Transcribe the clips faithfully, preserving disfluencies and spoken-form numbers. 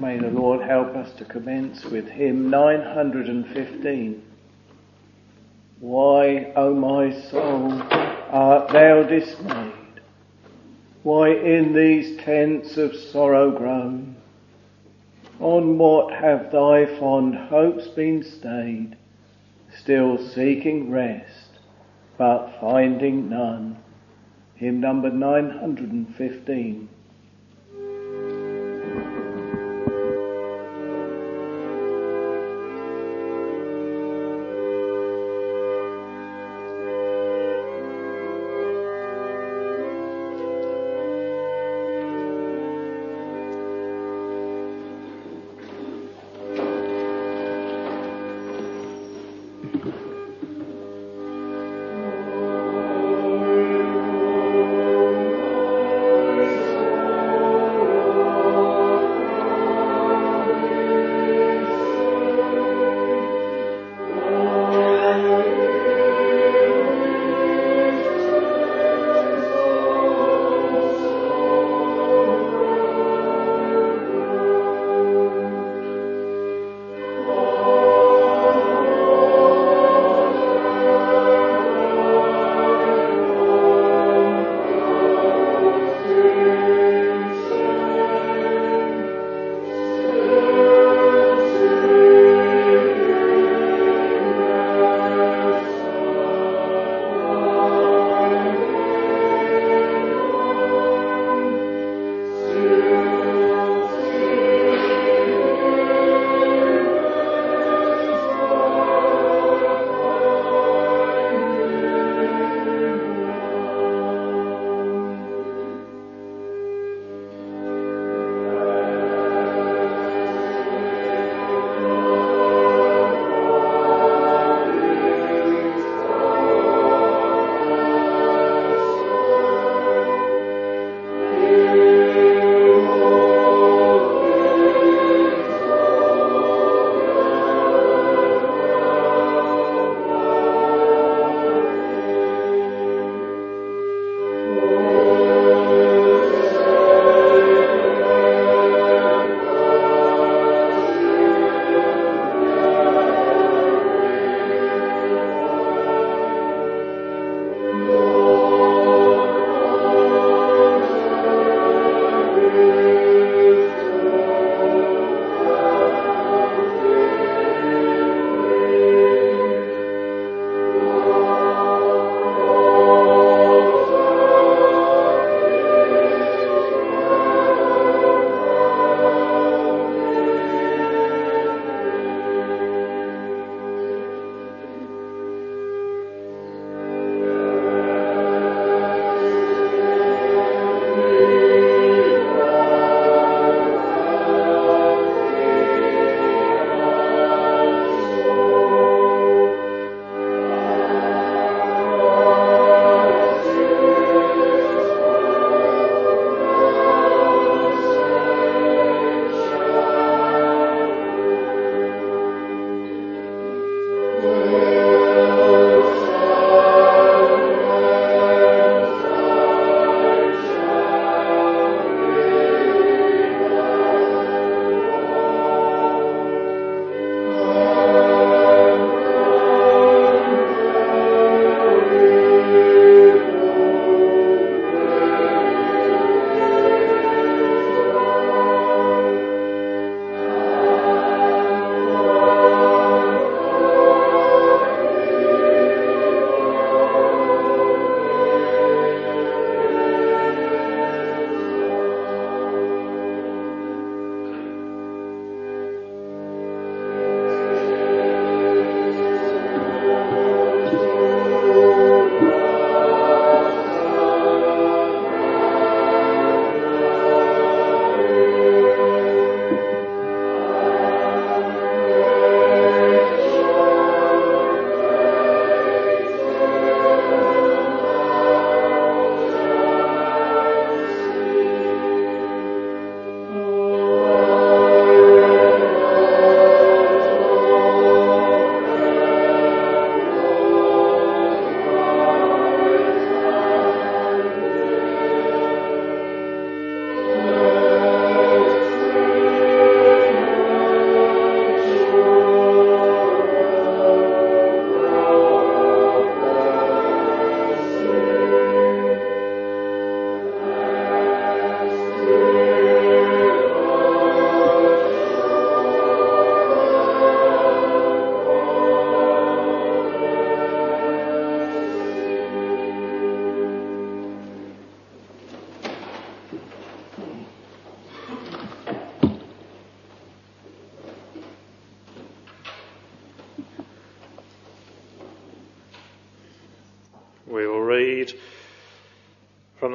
May the Lord help us to commence with hymn nine hundred fifteen. Why, O my soul, art thou dismayed? Why in these tents of sorrow grown? On what have thy fond hopes been stayed? Still seeking rest, but finding none. Hymn number nine hundred fifteen. Oh,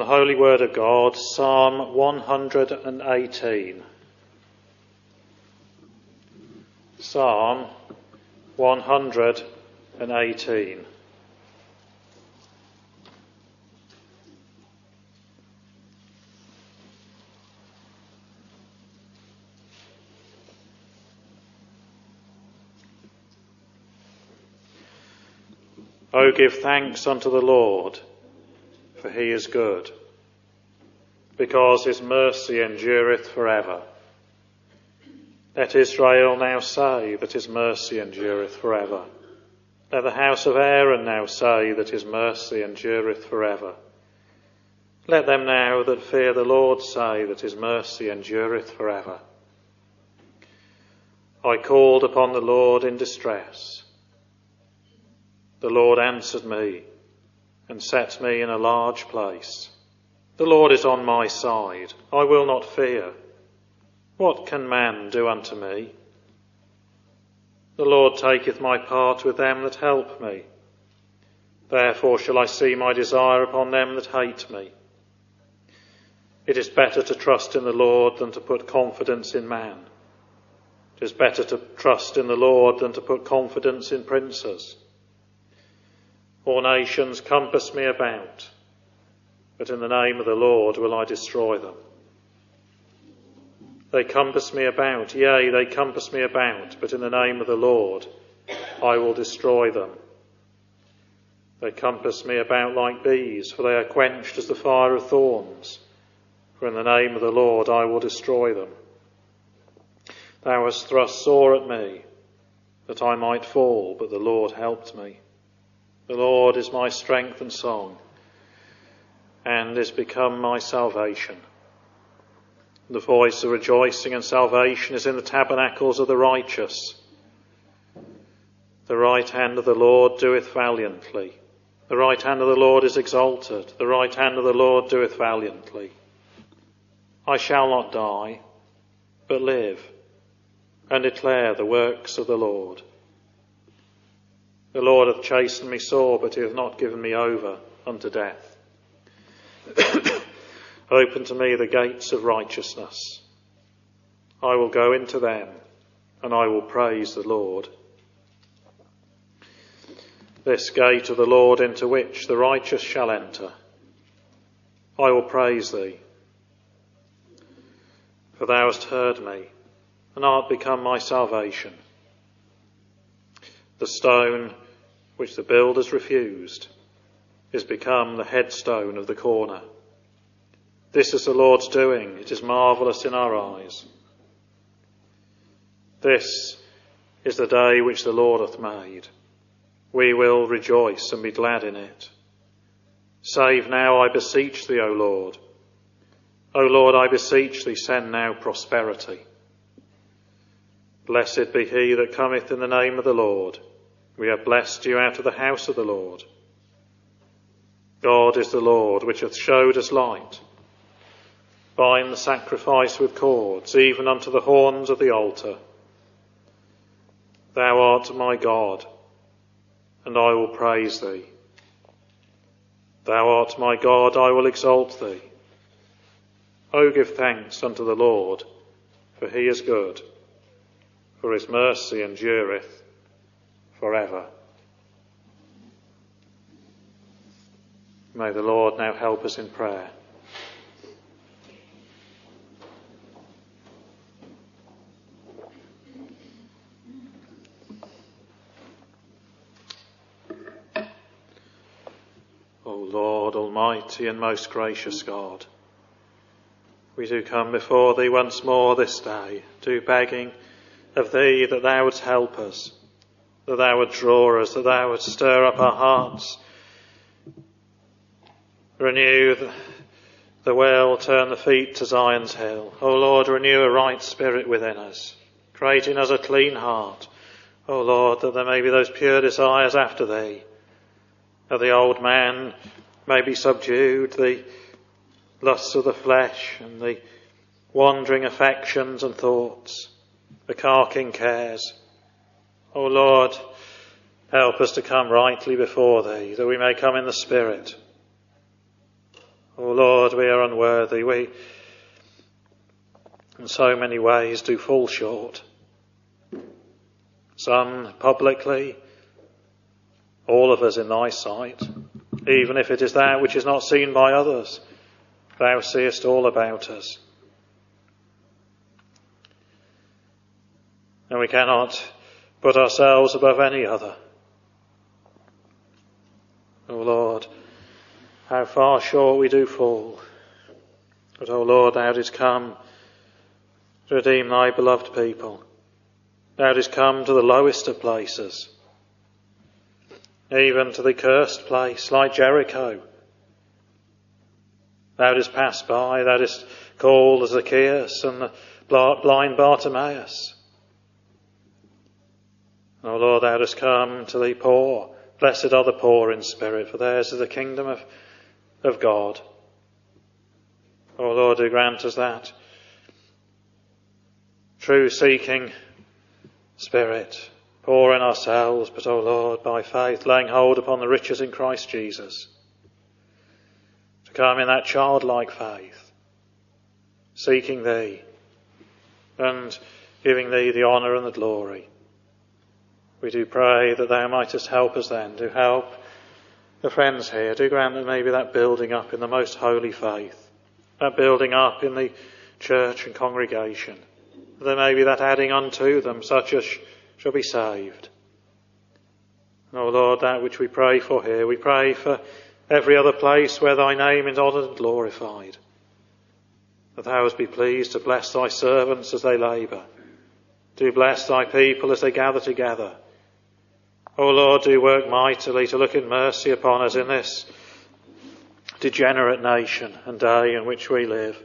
Holy Word of God, Psalm one hundred eighteen. Psalm one hundred eighteen. O give thanks unto the Lord, for he is good, because his mercy endureth forever. Let Israel now say that his mercy endureth forever. Let the house of Aaron now say that his mercy endureth forever. Let them now that fear the Lord say that his mercy endureth forever. I called upon the Lord in distress. The Lord answered me and set me in a large place. The Lord is on my side. I will not fear. What can man do unto me? The Lord taketh my part with them that help me. Therefore shall I see my desire upon them that hate me. It is better to trust in the Lord than to put confidence in man. It is better to trust in the Lord than to put confidence in princes. All nations compass me about, but in the name of the Lord will I destroy them. They compass me about, yea, they compass me about, but in the name of the Lord I will destroy them. They compass me about like bees, for they are quenched as the fire of thorns. For in the name of the Lord I will destroy them. Thou hast thrust sore at me, that I might fall, but the Lord helped me. The Lord is my strength and song, and is become my salvation. The voice of rejoicing and salvation is in the tabernacles of the righteous. The right hand of the Lord doeth valiantly. The right hand of the Lord is exalted. The right hand of the Lord doeth valiantly. I shall not die, but live, and declare the works of the Lord. The Lord hath chastened me sore, but he hath not given me over unto death. Open to me the gates of righteousness. I will go into them, and I will praise the Lord. This gate of the Lord into which the righteous shall enter. I will praise thee. For thou hast heard me, and art become my salvation. The stone which the builders refused is become the headstone of the corner. This is the Lord's doing. It is marvellous in our eyes. This is the day which the Lord hath made. We will rejoice and be glad in it. Save now, I beseech thee, O Lord. O Lord, I beseech thee, send now prosperity. Blessed be he that cometh in the name of the Lord. We have blessed you out of the house of the Lord. God is the Lord, which hath showed us light. Bind the sacrifice with cords, even unto the horns of the altar. Thou art my God, and I will praise thee. Thou art my God, I will exalt thee. O give thanks unto the Lord, for he is good, for his mercy endureth forever. May the Lord now help us in prayer. O Lord, almighty and most gracious God, we do come before thee once more this day, do begging of thee that thou wouldst help us, that thou would draw us, that thou would stir up our hearts, renew the, the will, turn the feet to Zion's hill. O Lord, renew a right spirit within us, create in us a clean heart. O Lord, that there may be those pure desires after thee, that the old man may be subdued, the lusts of the flesh and the wandering affections and thoughts, the carking cares. O Lord, help us to come rightly before thee, that we may come in the Spirit. Oh Lord, we are unworthy. We, in so many ways, do fall short. Some publicly, all of us in thy sight, even if it is that which is not seen by others. Thou seest all about us. And we cannot put ourselves above any other. O Lord, how far short we do fall. But, O Lord, thou didst come to redeem thy beloved people. Thou didst come to the lowest of places, even to the cursed place like Jericho. Thou didst pass by, thou didst call Zacchaeus and the blind Bartimaeus. O Lord, thou didst come to the poor. Blessed are the poor in spirit, for theirs is the kingdom of, of God. O Lord, do grant us that true seeking spirit, poor in ourselves, but, O Lord, by faith, laying hold upon the riches in Christ Jesus, to come in that childlike faith, seeking thee and giving thee the honour and the glory. We do pray that thou mightest help us then, to help the friends here. Do grant that maybe that building up in the most holy faith, that building up in the church and congregation, there may be that adding unto them such as shall be saved. And, O Lord, that which we pray for here, we pray for every other place where thy name is honoured and glorified. That thou hast be pleased to bless thy servants as they labour. Do bless thy people as they gather together. O Lord, do work mightily to look in mercy upon us in this degenerate nation and day in which we live.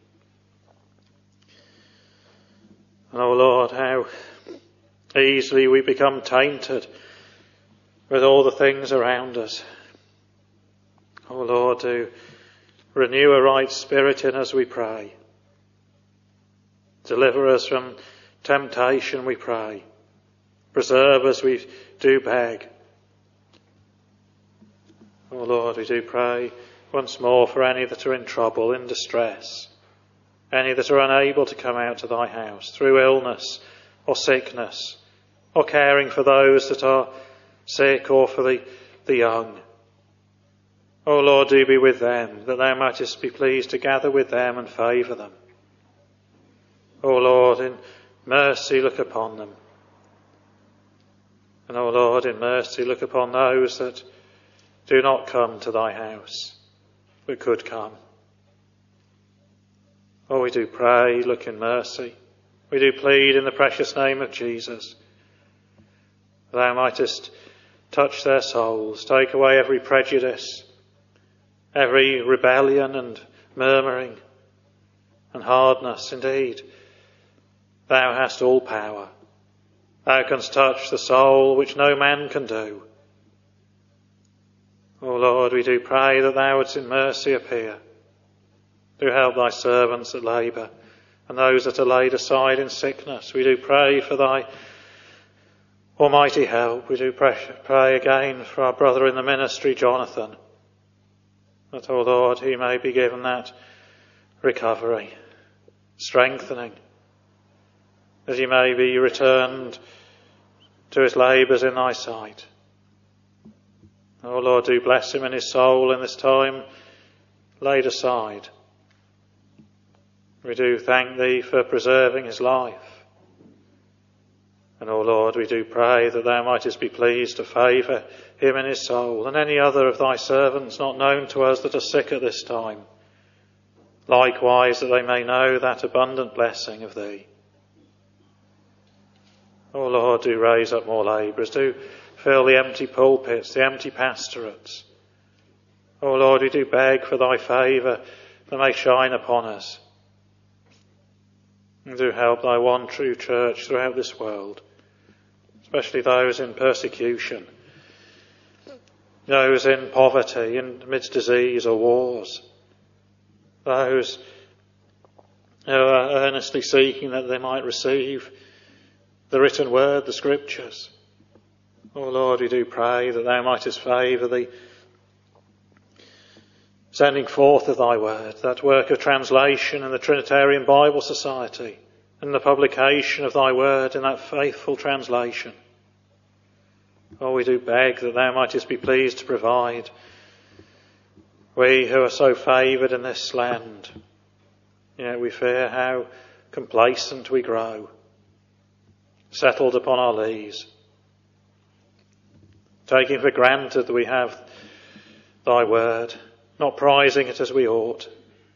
And, O Lord, how easily we become tainted with all the things around us. O Lord, do renew a right spirit in us, we pray. Deliver us from temptation, we pray. Preserve us, we do beg. O Lord, we do pray once more for any that are in trouble, in distress, any that are unable to come out to thy house through illness or sickness, or caring for those that are sick, or for the, the young. O Lord, do be with them, that thou mightest be pleased to gather with them and favour them. O Lord, in mercy look upon them. And, O Lord, in mercy look upon those that do not come to thy house, but could come. Oh, we do pray, look in mercy. We do plead in the precious name of Jesus. Thou mightest touch their souls, take away every prejudice, every rebellion and murmuring and hardness. Indeed, thou hast all power. Thou canst touch the soul which no man can do. O Lord, we do pray that thou wouldst in mercy appear. Do help thy servants that labour and those that are laid aside in sickness. We do pray for thy almighty help. We do pray, pray again for our brother in the ministry, Jonathan, that, O Lord, he may be given that recovery, strengthening, that he may be returned to his labours in thy sight. O Lord, do bless him in his soul in this time laid aside. We do thank thee for preserving his life. And, O Lord, we do pray that thou mightest be pleased to favour him in his soul, and any other of thy servants not known to us that are sick at this time. Likewise, that they may know that abundant blessing of thee. O Lord, do raise up more labourers, do fill the empty pulpits, the empty pastorates. O Lord, we do beg for thy favour that may shine upon us. And do help thy one true church throughout this world, especially those in persecution, those in poverty, in amidst disease or wars, those who are earnestly seeking that they might receive the written word, the scriptures. O Lord, we do pray that thou mightest favour the sending forth of thy word, that work of translation in the Trinitarian Bible Society, and the publication of thy word in that faithful translation. Oh, we do beg that thou mightest be pleased to provide. We who are so favoured in this land, yet we fear how complacent we grow, settled upon our lees, taking for granted that we have thy word, not prizing it as we ought,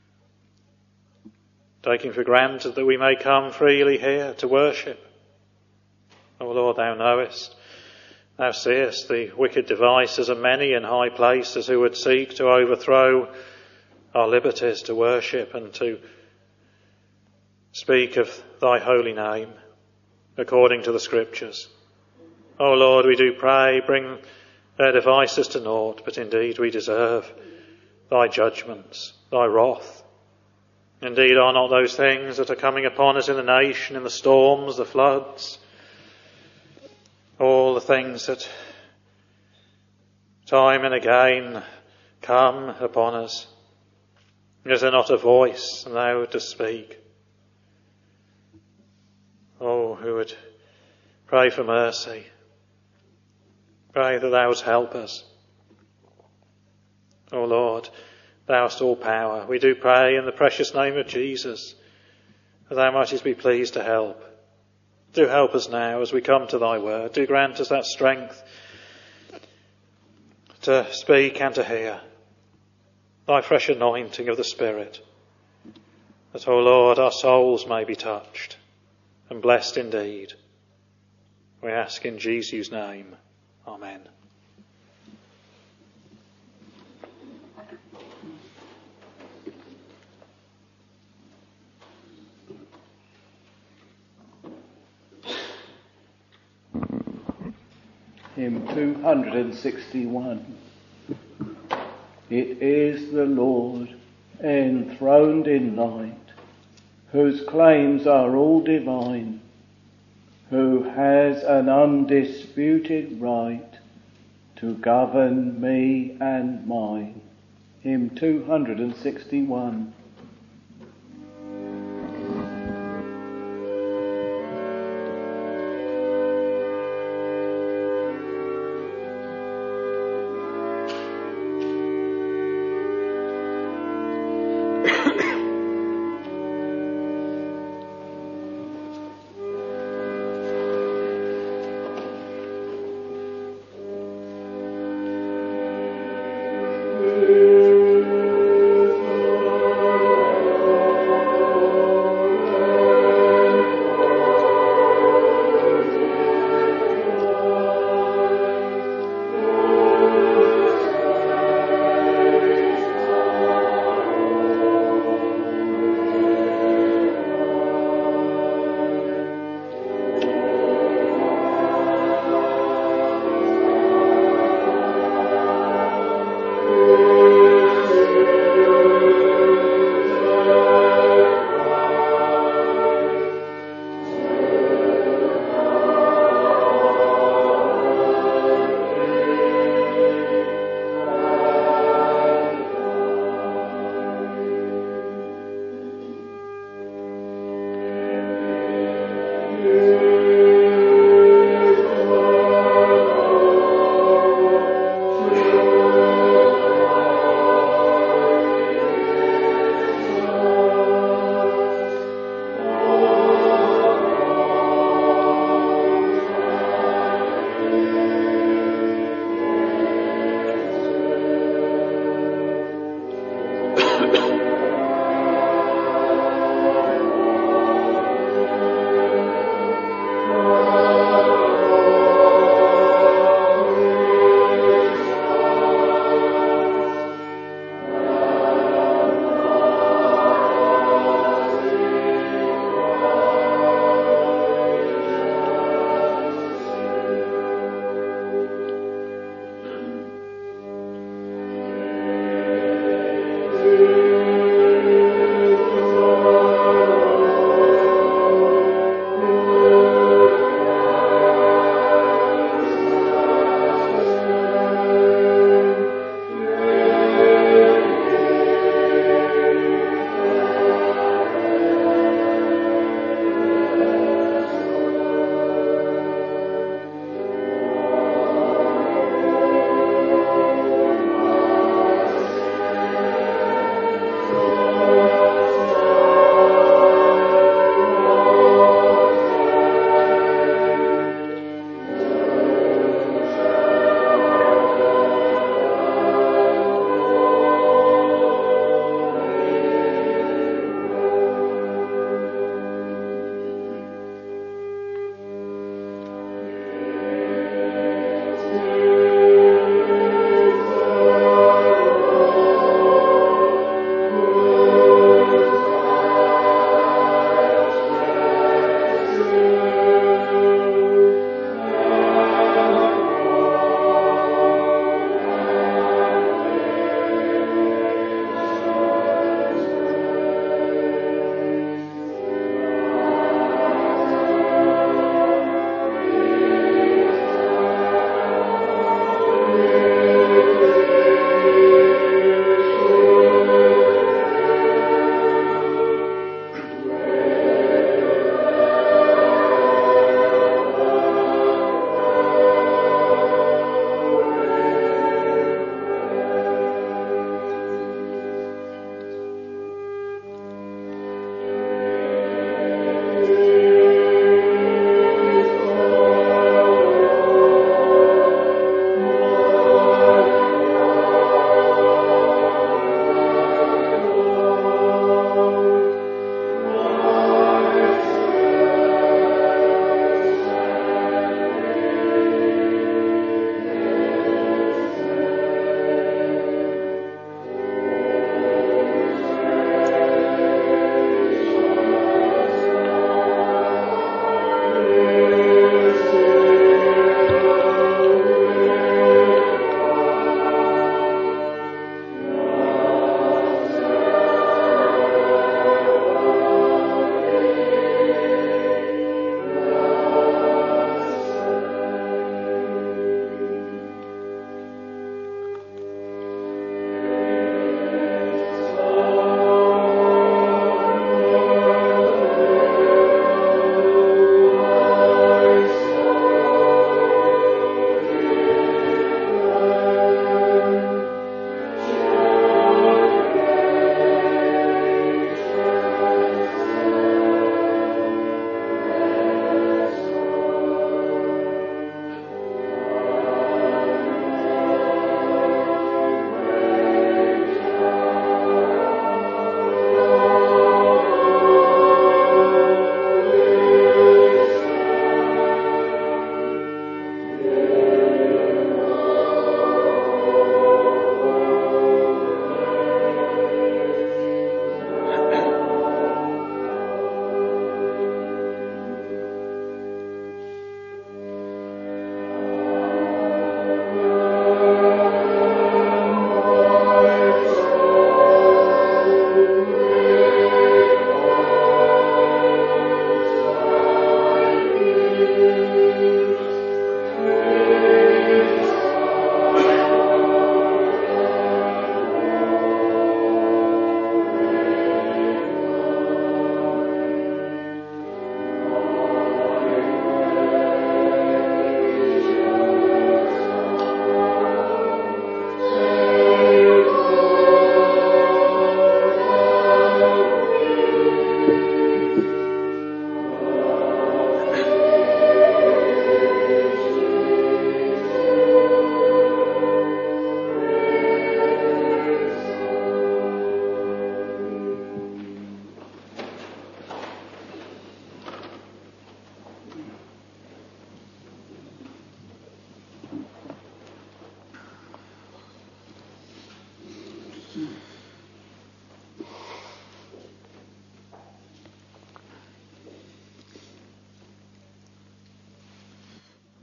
taking for granted that we may come freely here to worship. O Lord, thou knowest, thou seest the wicked devices of many in high places who would seek to overthrow our liberties to worship and to speak of thy holy name according to the Scriptures. O Lord, we do pray, bring their devices to naught, but indeed we deserve thy judgments, thy wrath. Indeed, are not those things that are coming upon us in the nation, in the storms, the floods, all the things that time and again come upon us? Is there not a voice and thou to speak? Oh, who would pray for mercy, pray that thou wouldst help us. O Lord, thou hast all power. We do pray in the precious name of Jesus that thou mightest be pleased to help. Do help us now as we come to thy word. Do grant us that strength to speak and to hear. Thy fresh anointing of the Spirit, that, O Lord, our souls may be touched and blessed indeed. We ask in Jesus' name. Amen. Hymn two hundred sixty-one. It is the Lord, enthroned in light, whose claims are all divine, who has an undisputed right to govern me and mine. Hymn two hundred sixty-one. Thank you.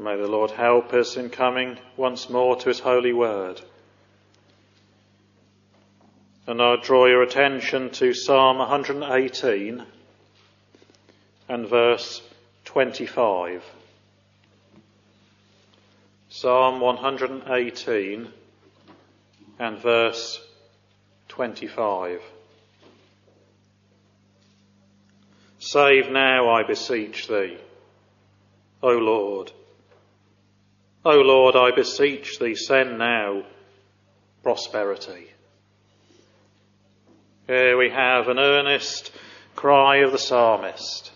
May the Lord help us in coming once more to his holy word. And I'll draw your attention to Psalm one hundred eighteen and verse twenty-five. Psalm one hundred eighteen and verse twenty-five. Save now, I beseech thee, O Lord. O Lord, I beseech thee, send now prosperity. Here we have an earnest cry of the psalmist.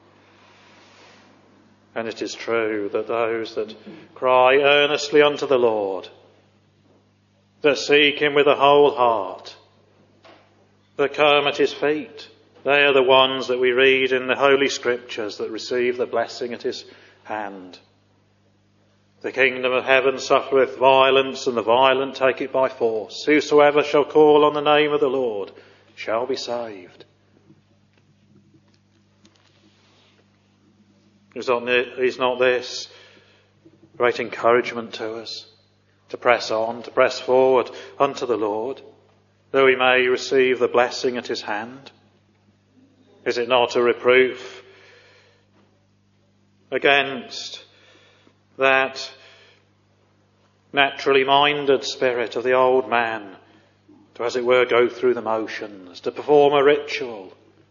And it is true that those that cry earnestly unto the Lord, that seek him with a whole heart, that come at his feet, they are the ones that we read in the Holy Scriptures that receive the blessing at his hand. The kingdom of heaven suffereth violence, and the violent take it by force. Whosoever shall call on the name of the Lord shall be saved. Is not, is not this great encouragement to us to press on, to press forward unto the Lord, that we may receive the blessing at his hand? Is it not a reproof against that naturally minded spirit of the old man to, as it were, go through the motions, to perform a ritual,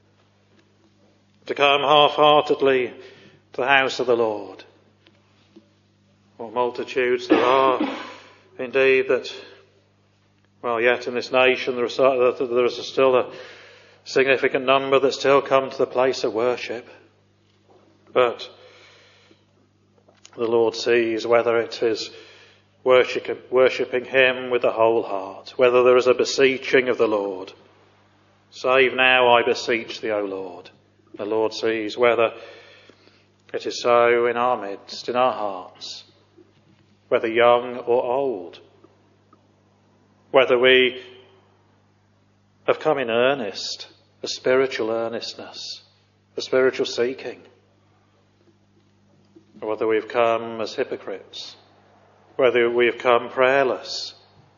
to come half-heartedly to the house of the Lord? What multitudes there are indeed that, well, yet in this nation there is, there is still a significant number that still come to the place of worship. But the Lord sees whether it is worship, worshipping him with the whole heart, whether there is a beseeching of the Lord. Save now, I beseech thee, O Lord. The Lord sees whether it is so in our midst, in our hearts, whether young or old, whether we have come in earnest, a spiritual earnestness, a spiritual seeking, or whether we have come as hypocrites, whether we have come prayerless,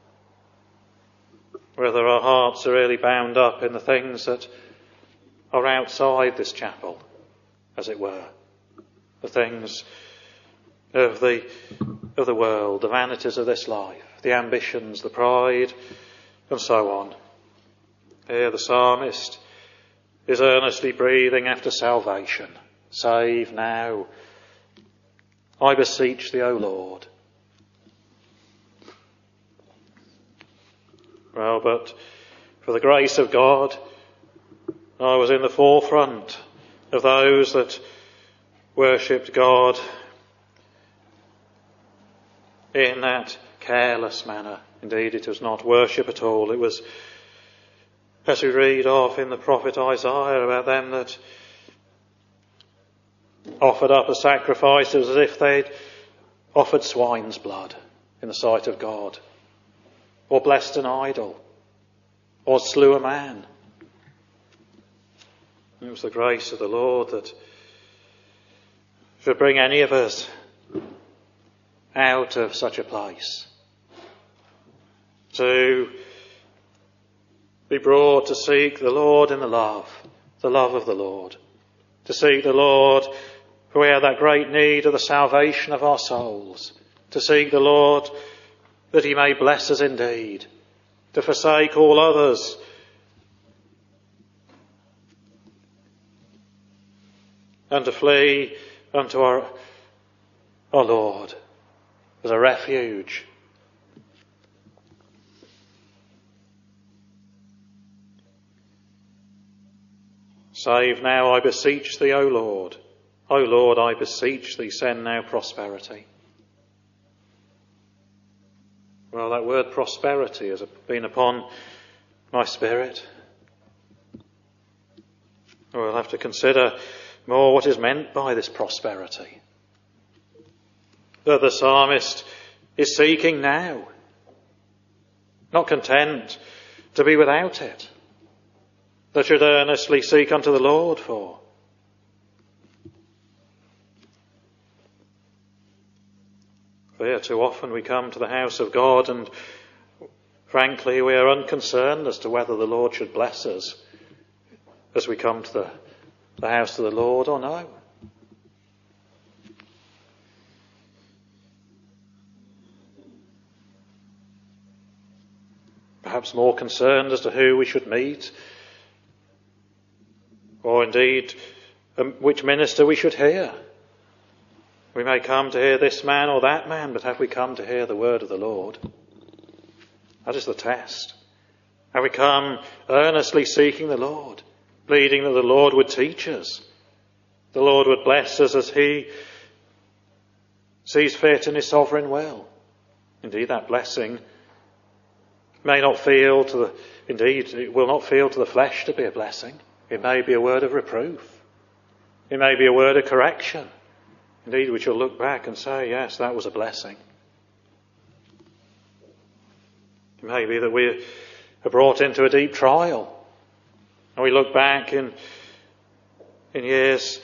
whether our hearts are really bound up in the things that are outside this chapel, as it were, the things of the of the world, the vanities of this life, the ambitions, the pride, and so on. Here the psalmist is earnestly breathing after salvation. Save now, I beseech thee, O Lord. Well, but for the grace of God, I was in the forefront of those that worshipped God in that careless manner. Indeed, it was not worship at all. It was, as we read of in the prophet Isaiah about them that offered up a sacrifice as if they'd offered swine's blood in the sight of God, or blessed an idol, or slew a man. It was the grace of the Lord that should bring any of us out of such a place, to be brought to seek the Lord in the love, the love of the Lord, to seek the Lord for we have that great need of the salvation of our souls, to seek the Lord that he may bless us indeed, to forsake all others, and to flee unto our, our Lord as a refuge. Save now, I beseech thee, O Lord. O Lord, I beseech thee, send now prosperity. Well, that word prosperity has been upon my spirit. We'll have to consider more what is meant by this prosperity that the psalmist is seeking now, not content to be without it, that should earnestly seek unto the Lord for. For yeah, too often we come to the house of God and frankly we are unconcerned as to whether the Lord should bless us as we come to the, the house of the Lord or no. Perhaps more concerned as to who we should meet, or indeed um, which minister we should hear. We may come to hear this man or that man, but have we come to hear the word of the Lord? That is the test. Have we come earnestly seeking the Lord, pleading that the Lord would teach us, the Lord would bless us as he sees fit in his sovereign will? Indeed, that blessing may not feel to the, indeed, it will not feel to the flesh to be a blessing. It may be a word of reproof. It may be a word of correction. Indeed, we shall look back and say, yes, that was a blessing. It may be that we are brought into a deep trial, and we look back in, in years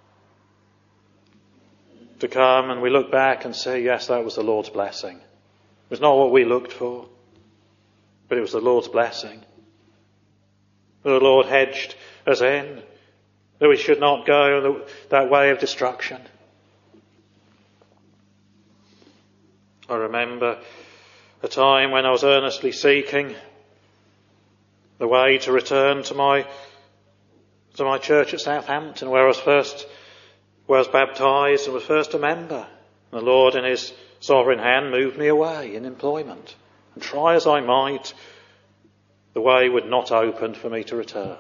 to come, and we look back and say, yes, that was the Lord's blessing. It was not what we looked for, but it was the Lord's blessing. The Lord hedged us in, that we should not go that way of destruction. I remember a time when I was earnestly seeking the way to return to my to my church at Southampton, where I was first where I was baptised and was first a member. And the Lord, in his sovereign hand, moved me away in employment. And try as I might, the way would not open for me to return.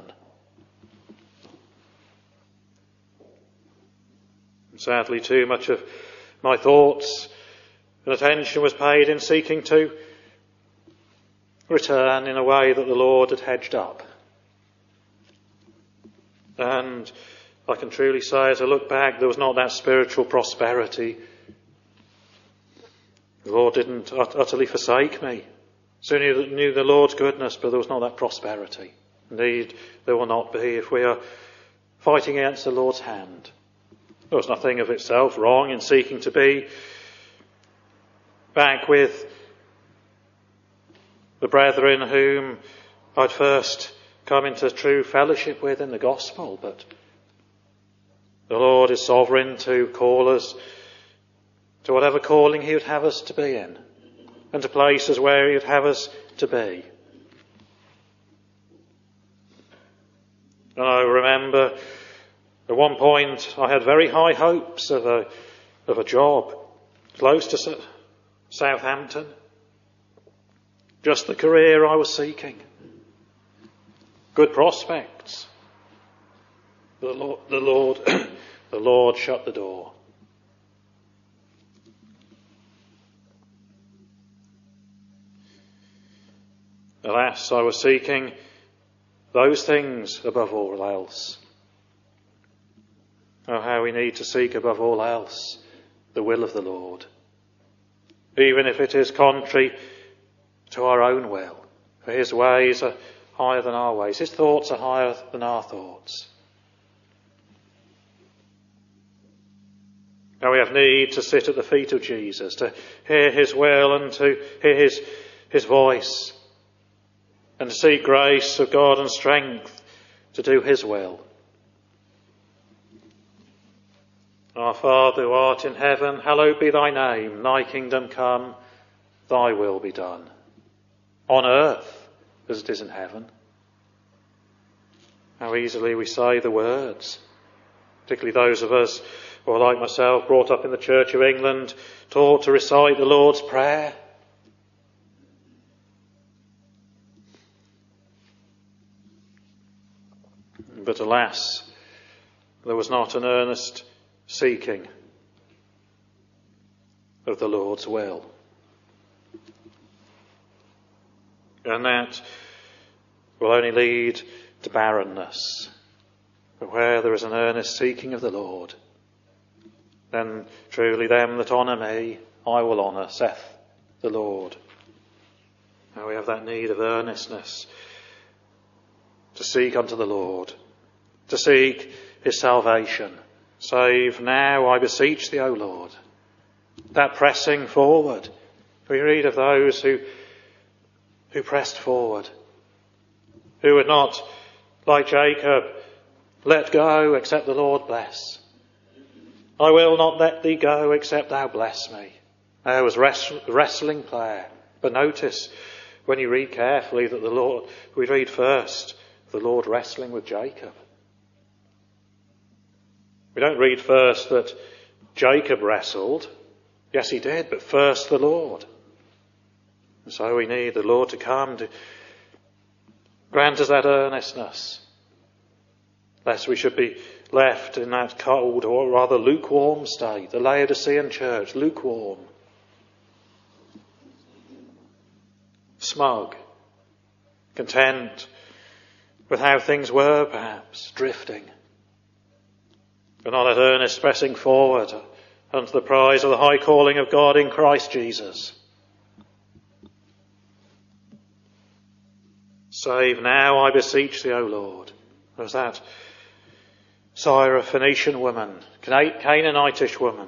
And sadly, too much of my thoughts and attention was paid in seeking to return in a way that the Lord had hedged up. And I can truly say, as I look back, there was not that spiritual prosperity. The Lord didn't ut- utterly forsake me. So I knew, knew the Lord's goodness, but there was not that prosperity. Indeed, there will not be if we are fighting against the Lord's hand. There was nothing of itself wrong in seeking to be back with the brethren whom I'd first come into true fellowship with in the gospel, but the Lord is sovereign to call us to whatever calling he would have us to be in, and to places where he would have us to be. And I remember at one point I had very high hopes of a of a job close to Southampton, just the career I was seeking, good prospects. The Lord, the Lord, the Lord shut the door. Alas, I was seeking those things above all else. Oh, how we need to seek above all else the will of the Lord, even if it is contrary to our own will. For his ways are higher than our ways. His thoughts are higher than our thoughts. Now we have need to sit at the feet of Jesus, to hear his will and to hear his, his voice, and to seek grace of God and strength to do his will. Our Father who art in heaven, hallowed be thy name. Thy kingdom come, thy will be done, on earth as it is in heaven. How easily we say the words, particularly those of us who are like myself, brought up in the Church of England, taught to recite the Lord's Prayer. But alas, there was not an earnest seeking of the Lord's will. And that will only lead to barrenness. But where there is an earnest seeking of the Lord, then truly them that honour me, I will honour, saith the Lord. Now we have that need of earnestness to seek unto the Lord, to seek his salvation. Save now, I beseech thee, O Lord. that pressing forward. We read of those who, who pressed forward, who would not, like Jacob, let go except the Lord bless. I will not let thee go except thou bless me. There was rest, wrestling player. But notice when you read carefully that the Lord, we read first the Lord wrestling with Jacob. We don't read first that Jacob wrestled. Yes, he did, but first the Lord. And so we need the Lord to come to grant us that earnestness, lest we should be left in that cold or rather lukewarm state, the Laodicean church, lukewarm, smug, content with how things were perhaps, drifting, but not that earnest pressing forward unto the prize of the high calling of God in Christ Jesus. Save now, I beseech thee, O Lord. There's that Syrophoenician woman, Canaanitish woman,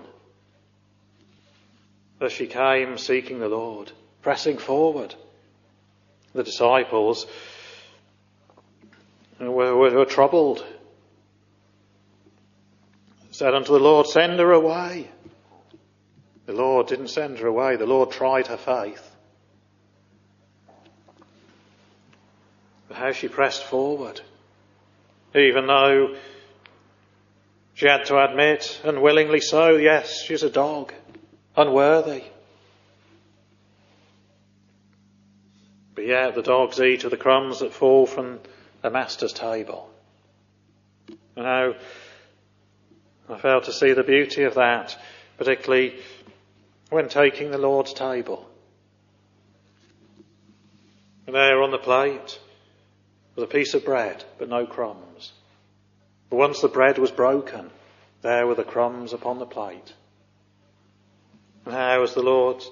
as she came seeking the Lord, pressing forward. The disciples were, were, were troubled. Said unto the Lord, send her away. The Lord didn't send her away. The Lord tried her faith. But how she pressed forward, even though she had to admit, and willingly so, yes, she's a dog, unworthy. But yet the dogs eat of the crumbs that fall from the master's table. And now I fail to see the beauty of that, particularly when taking the Lord's table. And there on the plate was a piece of bread, but no crumbs. But once the bread was broken, there were the crumbs upon the plate. And how, as the Lord's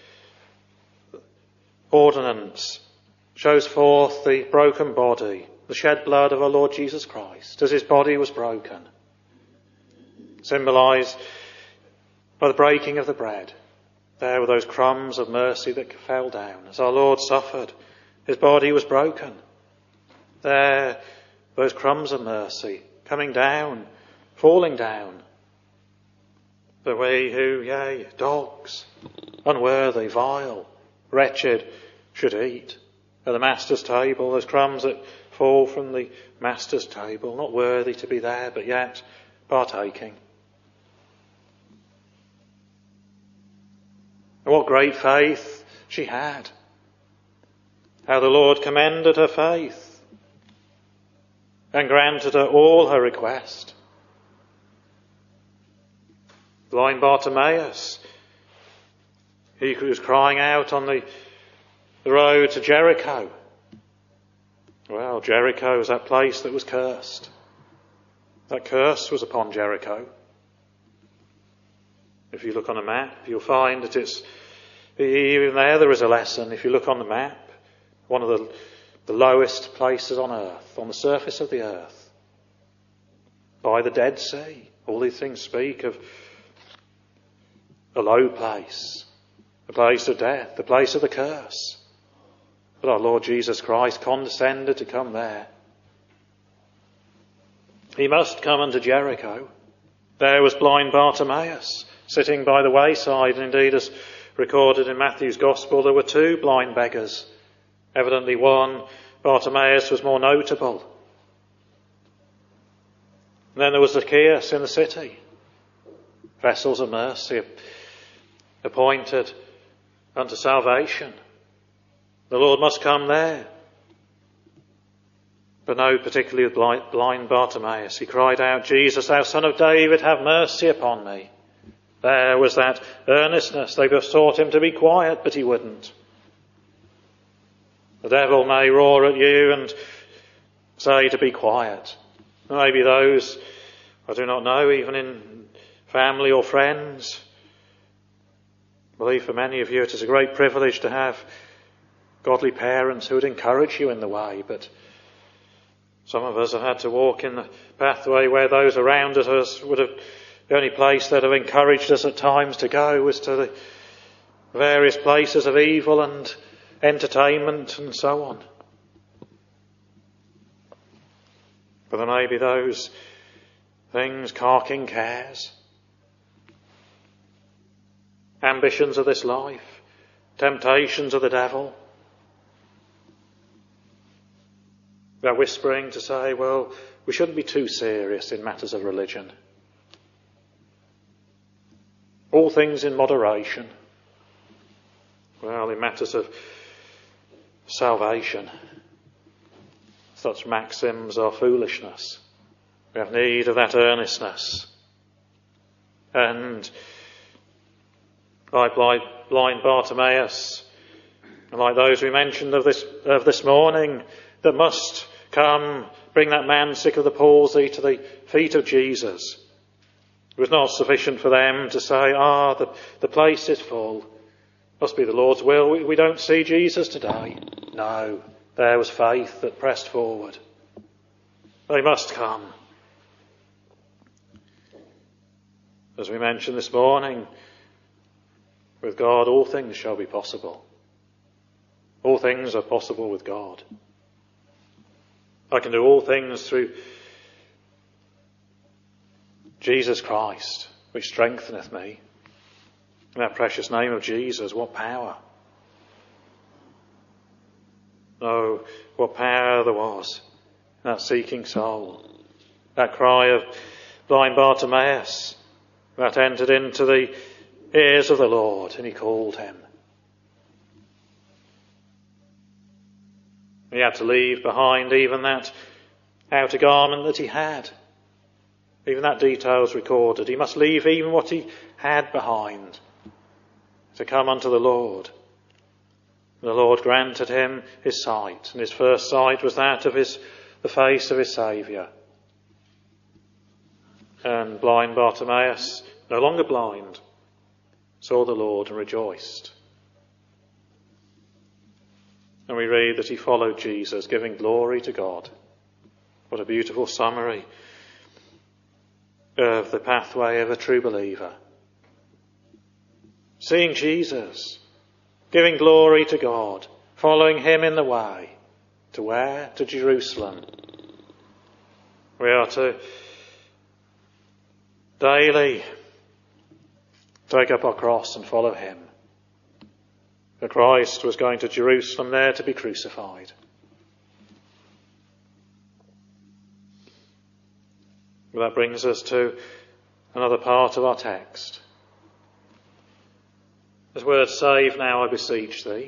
ordinance shows forth the broken body, the shed blood of our Lord Jesus Christ, as his body was broken, symbolised by the breaking of the bread. There were those crumbs of mercy that fell down. As our Lord suffered, his body was broken. There, those crumbs of mercy coming down, falling down. The we who, yea, dogs, unworthy, vile, wretched, should eat at the master's table, those crumbs that fall from the master's table, not worthy to be there, but yet partaking. And what great faith she had. How the Lord commended her faith and granted her all her request. Blind Bartimaeus, he was crying out on the, the road to Jericho. Well, Jericho was that place that was cursed. That curse was upon Jericho. If you look on a map, you'll find that it's, even there there is a lesson. If you look on the map, one of the, the lowest places on earth, on the surface of the earth, by the Dead Sea. All these things speak of a low place, a place of death, the place of the curse. But our Lord Jesus Christ condescended to come there. He must come unto Jericho. There was blind Bartimaeus, sitting by the wayside, and indeed, as recorded in Matthew's Gospel, there were two blind beggars. Evidently one, Bartimaeus, was more notable. And then there was Zacchaeus in the city. Vessels of mercy appointed unto salvation. The Lord must come there. But no, particularly with blind, blind Bartimaeus. He cried out, Jesus, thou son of David, have mercy upon me. There was that earnestness. They besought him to be quiet, but he wouldn't. The devil may roar at you and say to be quiet. Maybe those, I do not know, even in family or friends. I believe for many of you it is a great privilege to have godly parents who would encourage you in the way, but some of us have had to walk in the pathway where those around us would have The only place that have encouraged us at times to go was to the various places of evil and entertainment and so on. But there may be those things, carking cares, ambitions of this life, temptations of the devil. They're whispering to say, well, we shouldn't be too serious in matters of religion. All things in moderation. Well, in matters of salvation, such maxims are foolishness. We have need of that earnestness. And like blind Bartimaeus, and like those we mentioned of this of this morning, that must come, bring that man sick of the palsy to the feet of Jesus. It was not sufficient for them to say, ah, the, the place is full. Must be the Lord's will. We, we don't see Jesus today. No, there was faith that pressed forward. They must come. As we mentioned this morning, with God all things shall be possible. All things are possible with God. I can do all things through Jesus Christ, which strengtheneth me. In that precious name of Jesus, what power. Oh, what power there was in that seeking soul. That cry of blind Bartimaeus that entered into the ears of the Lord, and he called him. He had to leave behind even that outer garment that he had. Even that detail is recorded. He must leave even what he had behind to come unto the Lord. The Lord granted him his sight, and his first sight was that of his the face of his Saviour. And blind Bartimaeus, no longer blind, saw the Lord and rejoiced. And we read that he followed Jesus, giving glory to God. What a beautiful summary of the pathway of a true believer. Seeing Jesus, giving glory to God, following him in the way. To where? To Jerusalem. We are to daily take up our cross and follow him. For Christ was going to Jerusalem there to be crucified. Well, that brings us to another part of our text. This word, save now, I beseech thee.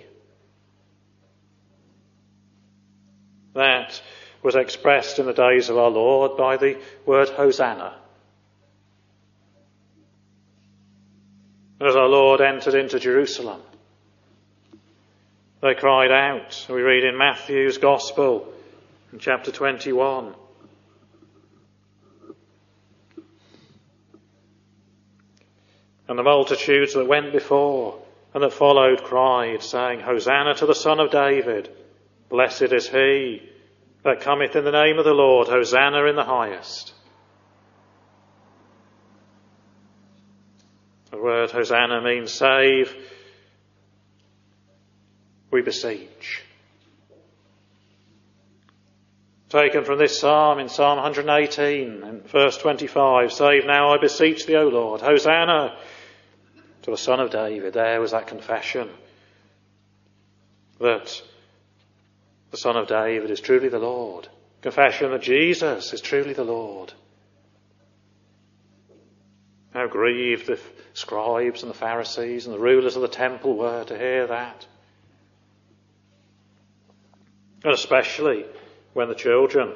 That was expressed in the days of our Lord by the word Hosanna. As our Lord entered into Jerusalem, they cried out. We read in Matthew's Gospel in chapter twenty-one. And the multitudes that went before and that followed cried, saying, Hosanna to the Son of David. Blessed is he that cometh in the name of the Lord. Hosanna in the highest. The word Hosanna means save, we beseech. Taken from this psalm in Psalm one eighteen, in verse twenty-five, save now, I beseech thee, O Lord. Hosanna to the Son of David. There was that confession that the Son of David is truly the Lord. Confession that Jesus is truly the Lord. How grieved the scribes and the Pharisees and the rulers of the temple were to hear that. And especially when the children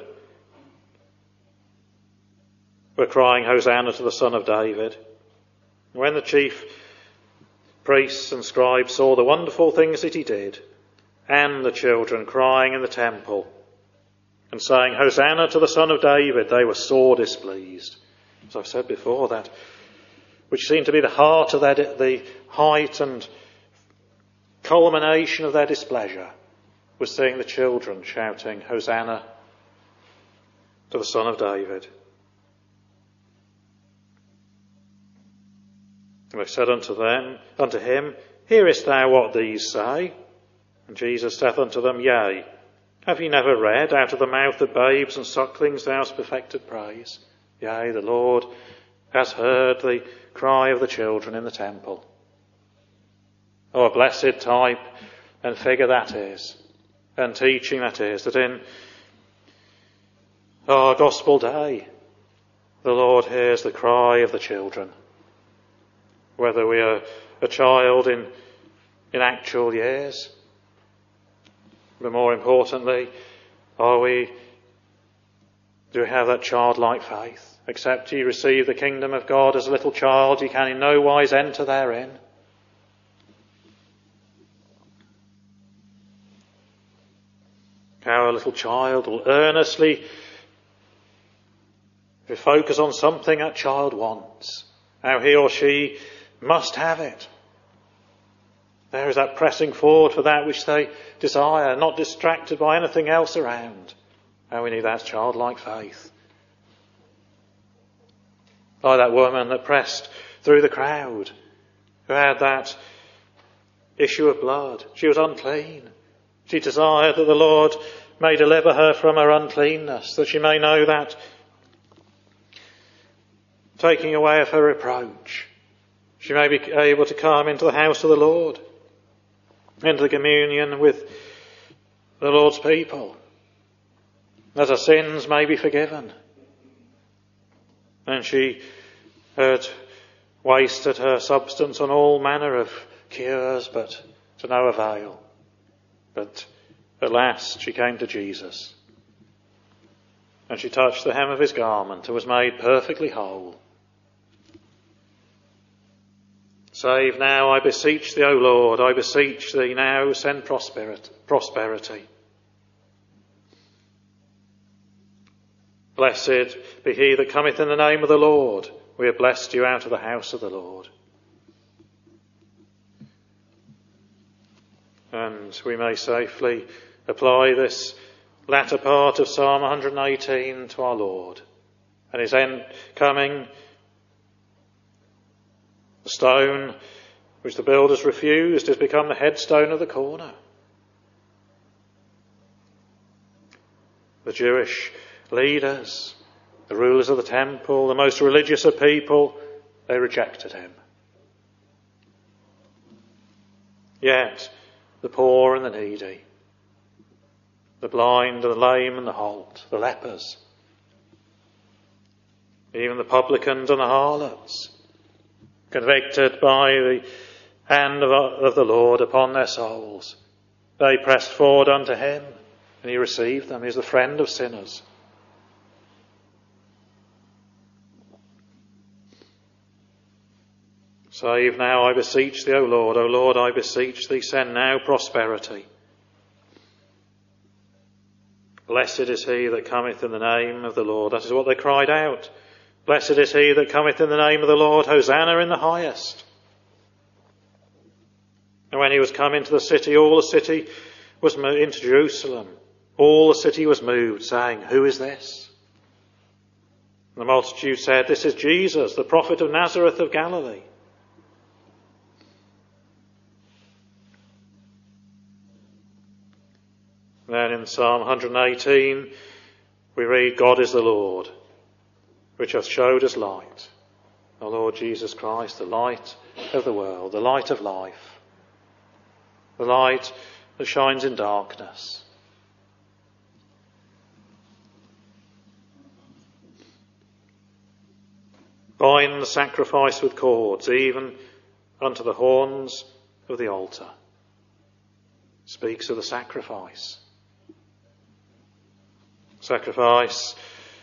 were crying, Hosanna to the Son of David. When the chief priests and scribes saw the wonderful things that he did, and the children crying in the temple and saying, Hosanna to the Son of David, they were sore displeased. As I've said before, that which seemed to be the heart of their, the height and culmination of their displeasure, was seeing the children shouting, Hosanna to the Son of David. And they said unto them, unto him, Hearest thou what these say? And Jesus saith unto them, Yea. Have ye never read, Out of the mouth of babes and sucklings thou hast perfected praise? Yea, the Lord has heard the cry of the children in the temple. Oh, a blessed type and figure that is, and teaching that is, that in our gospel day, the Lord hears the cry of the children. Whether we are a child in, in actual years, but more importantly, are we, do we have that childlike faith? Except ye receive the kingdom of God as a little child, ye can in no wise enter therein. How a little child will earnestly focus on something that child wants. How he or she must have it. There is that pressing forward for that which they desire, not distracted by anything else around. How we need that childlike faith. Like that woman that pressed through the crowd, who had that issue of blood. She was unclean. She desired that the Lord may deliver her from her uncleanness, that she may know that taking away of her reproach, she may be able to come into the house of the Lord, into the communion with the Lord's people, that her sins may be forgiven. And she had wasted her substance on all manner of cures, but to no avail. But at last she came to Jesus, and she touched the hem of his garment and was made perfectly whole. Save now, I beseech thee, O Lord, I beseech thee now, send prosperity. Blessed be he that cometh in the name of the Lord. We have blessed you out of the house of the Lord. And we may safely apply this latter part of Psalm one hundred eighteen to our Lord. And his end coming, the stone which the builders refused has become the headstone of the corner. The Jewish leaders, the rulers of the temple, the most religious of people, they rejected him. Yet the poor and the needy, the blind and the lame and the halt, the lepers, even the publicans and the harlots, convicted by the hand of, of the Lord upon their souls, they pressed forward unto him, and he received them. He is the friend of sinners. Save now, I beseech thee, O Lord. O Lord, I beseech thee, send now prosperity. Blessed is he that cometh in the name of the Lord. That is what they cried out. Blessed is he that cometh in the name of the Lord. Hosanna in the highest. And when he was come into the city, all the city was moved, into Jerusalem. All the city was moved, saying, Who is this? And the multitude said, This is Jesus, the prophet of Nazareth of Galilee. Then in Psalm one hundred eighteen, we read, God is the Lord, which hath showed us light. O Lord Jesus Christ, the light of the world, the light of life, the light that shines in darkness. Bind the sacrifice with cords, even unto the horns of the altar. Speaks of the sacrifice. Sacrifice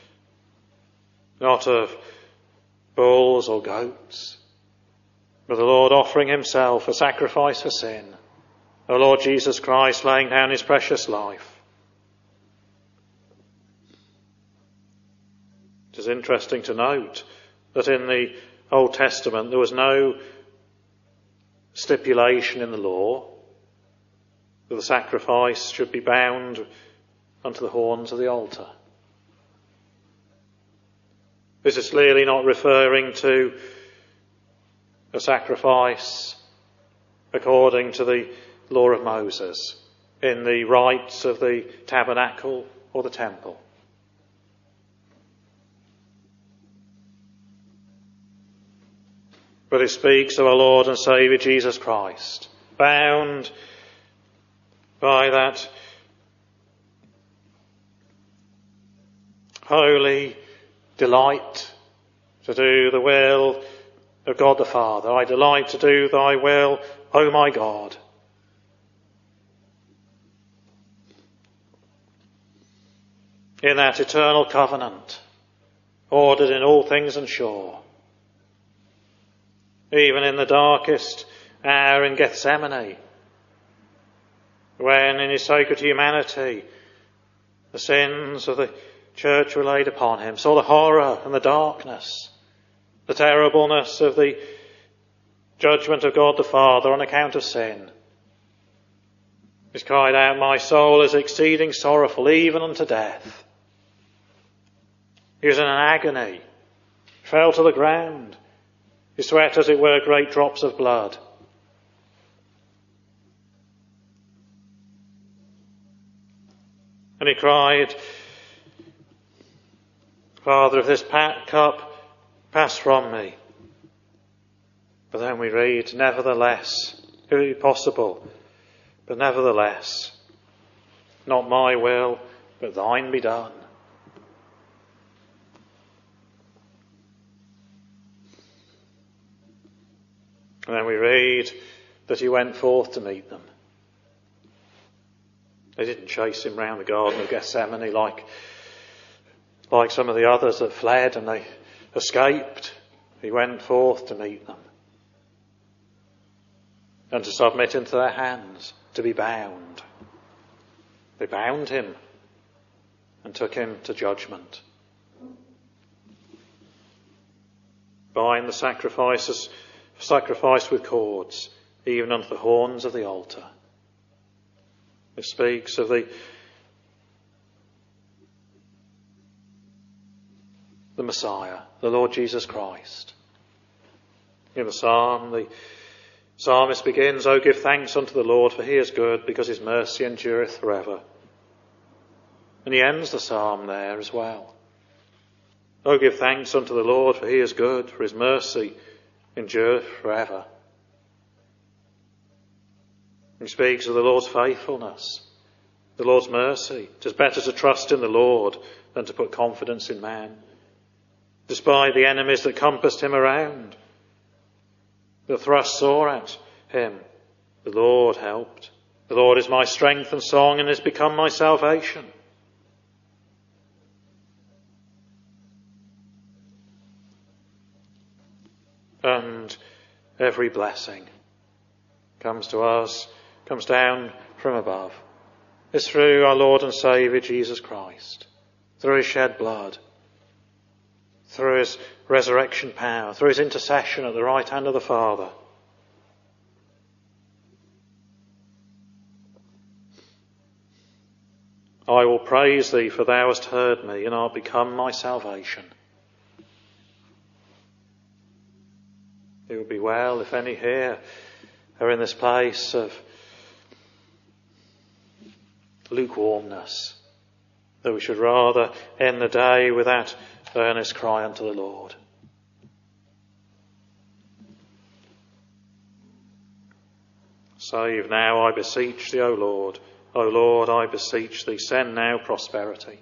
not of bulls or goats, but the Lord offering himself a sacrifice for sin. The Lord Jesus Christ laying down his precious life. It is interesting to note that in the Old Testament there was no stipulation in the law that the sacrifice should be bound unto the horns of the altar. This is clearly not referring to a sacrifice according to the law of Moses, in the rites of the tabernacle or the temple. But it speaks of our Lord and Saviour Jesus Christ, bound by that holy delight to do the will of God the Father. I delight to do thy will, O my God. In that eternal covenant, ordered in all things and sure, even in the darkest hour in Gethsemane, when in his sacred humanity the sins of the church were laid upon him, saw the horror and the darkness, the terribleness of the judgment of God the Father on account of sin. He cried out, my soul is exceeding sorrowful, even unto death. He was in an agony, fell to the ground. He sweat, as it were, great drops of blood. And he cried, Father, if this cup pass from me. But then we read, nevertheless, if it be possible, but nevertheless, not my will, but thine be done. And then we read that he went forth to meet them. They didn't chase him round the Garden of Gethsemane like, like some of the others that fled and they escaped. He went forth to meet them and to submit into their hands, to be bound. They bound him and took him to judgment. Bind the sacrifices sacrifice with cords, even unto the horns of the altar. It speaks of the, the Messiah, the Lord Jesus Christ. In the psalm, the psalmist begins, O give thanks unto the Lord, for he is good, because his mercy endureth forever. And he ends the psalm there as well. O give thanks unto the Lord, for he is good, for his mercy endureth forever. He speaks of the Lord's faithfulness, the Lord's mercy. It is better to trust in the Lord than to put confidence in man. Despite the enemies that compassed him around, the thrust sore at him, the Lord helped. The Lord is my strength and song, and has become my salvation. And every blessing comes to us, comes down from above. It's through our Lord and Saviour Jesus Christ, through his shed blood, through his resurrection power, through his intercession at the right hand of the Father. I will praise thee, for thou hast heard me, and art become my salvation. It would be well if any here are in this place of lukewarmness, that we should rather end the day with that earnest cry unto the Lord. Save now, I beseech thee, O Lord. O Lord, I beseech thee, send now prosperity.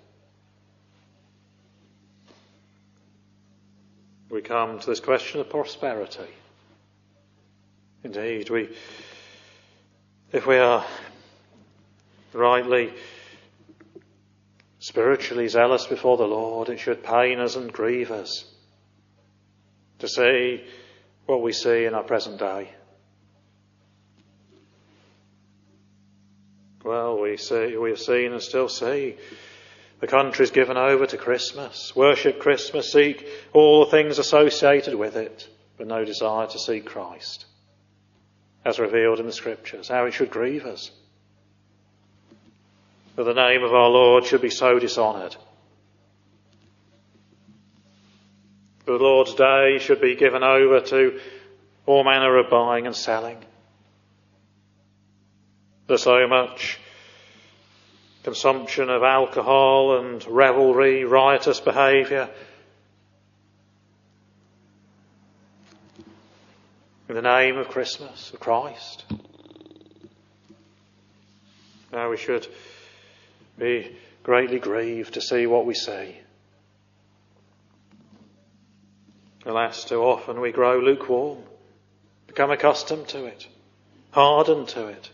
We come to this question of prosperity. Indeed, we, if we are rightly, spiritually zealous before the Lord, it should pain us and grieve us to see what we see in our present day. Well, we see, we have seen and still see the country's given over to Christmas, worship Christmas, seek all the things associated with it, but no desire to seek Christ, as revealed in the Scriptures. How it should grieve us that the name of our Lord should be so dishonoured. The Lord's day should be given over to all manner of buying and selling. There's so much consumption of alcohol and revelry, riotous behaviour. In the name of Christmas, of Christ. Now we should be greatly grieved to see what we see. Alas, too often we grow lukewarm, become accustomed to it, hardened to it.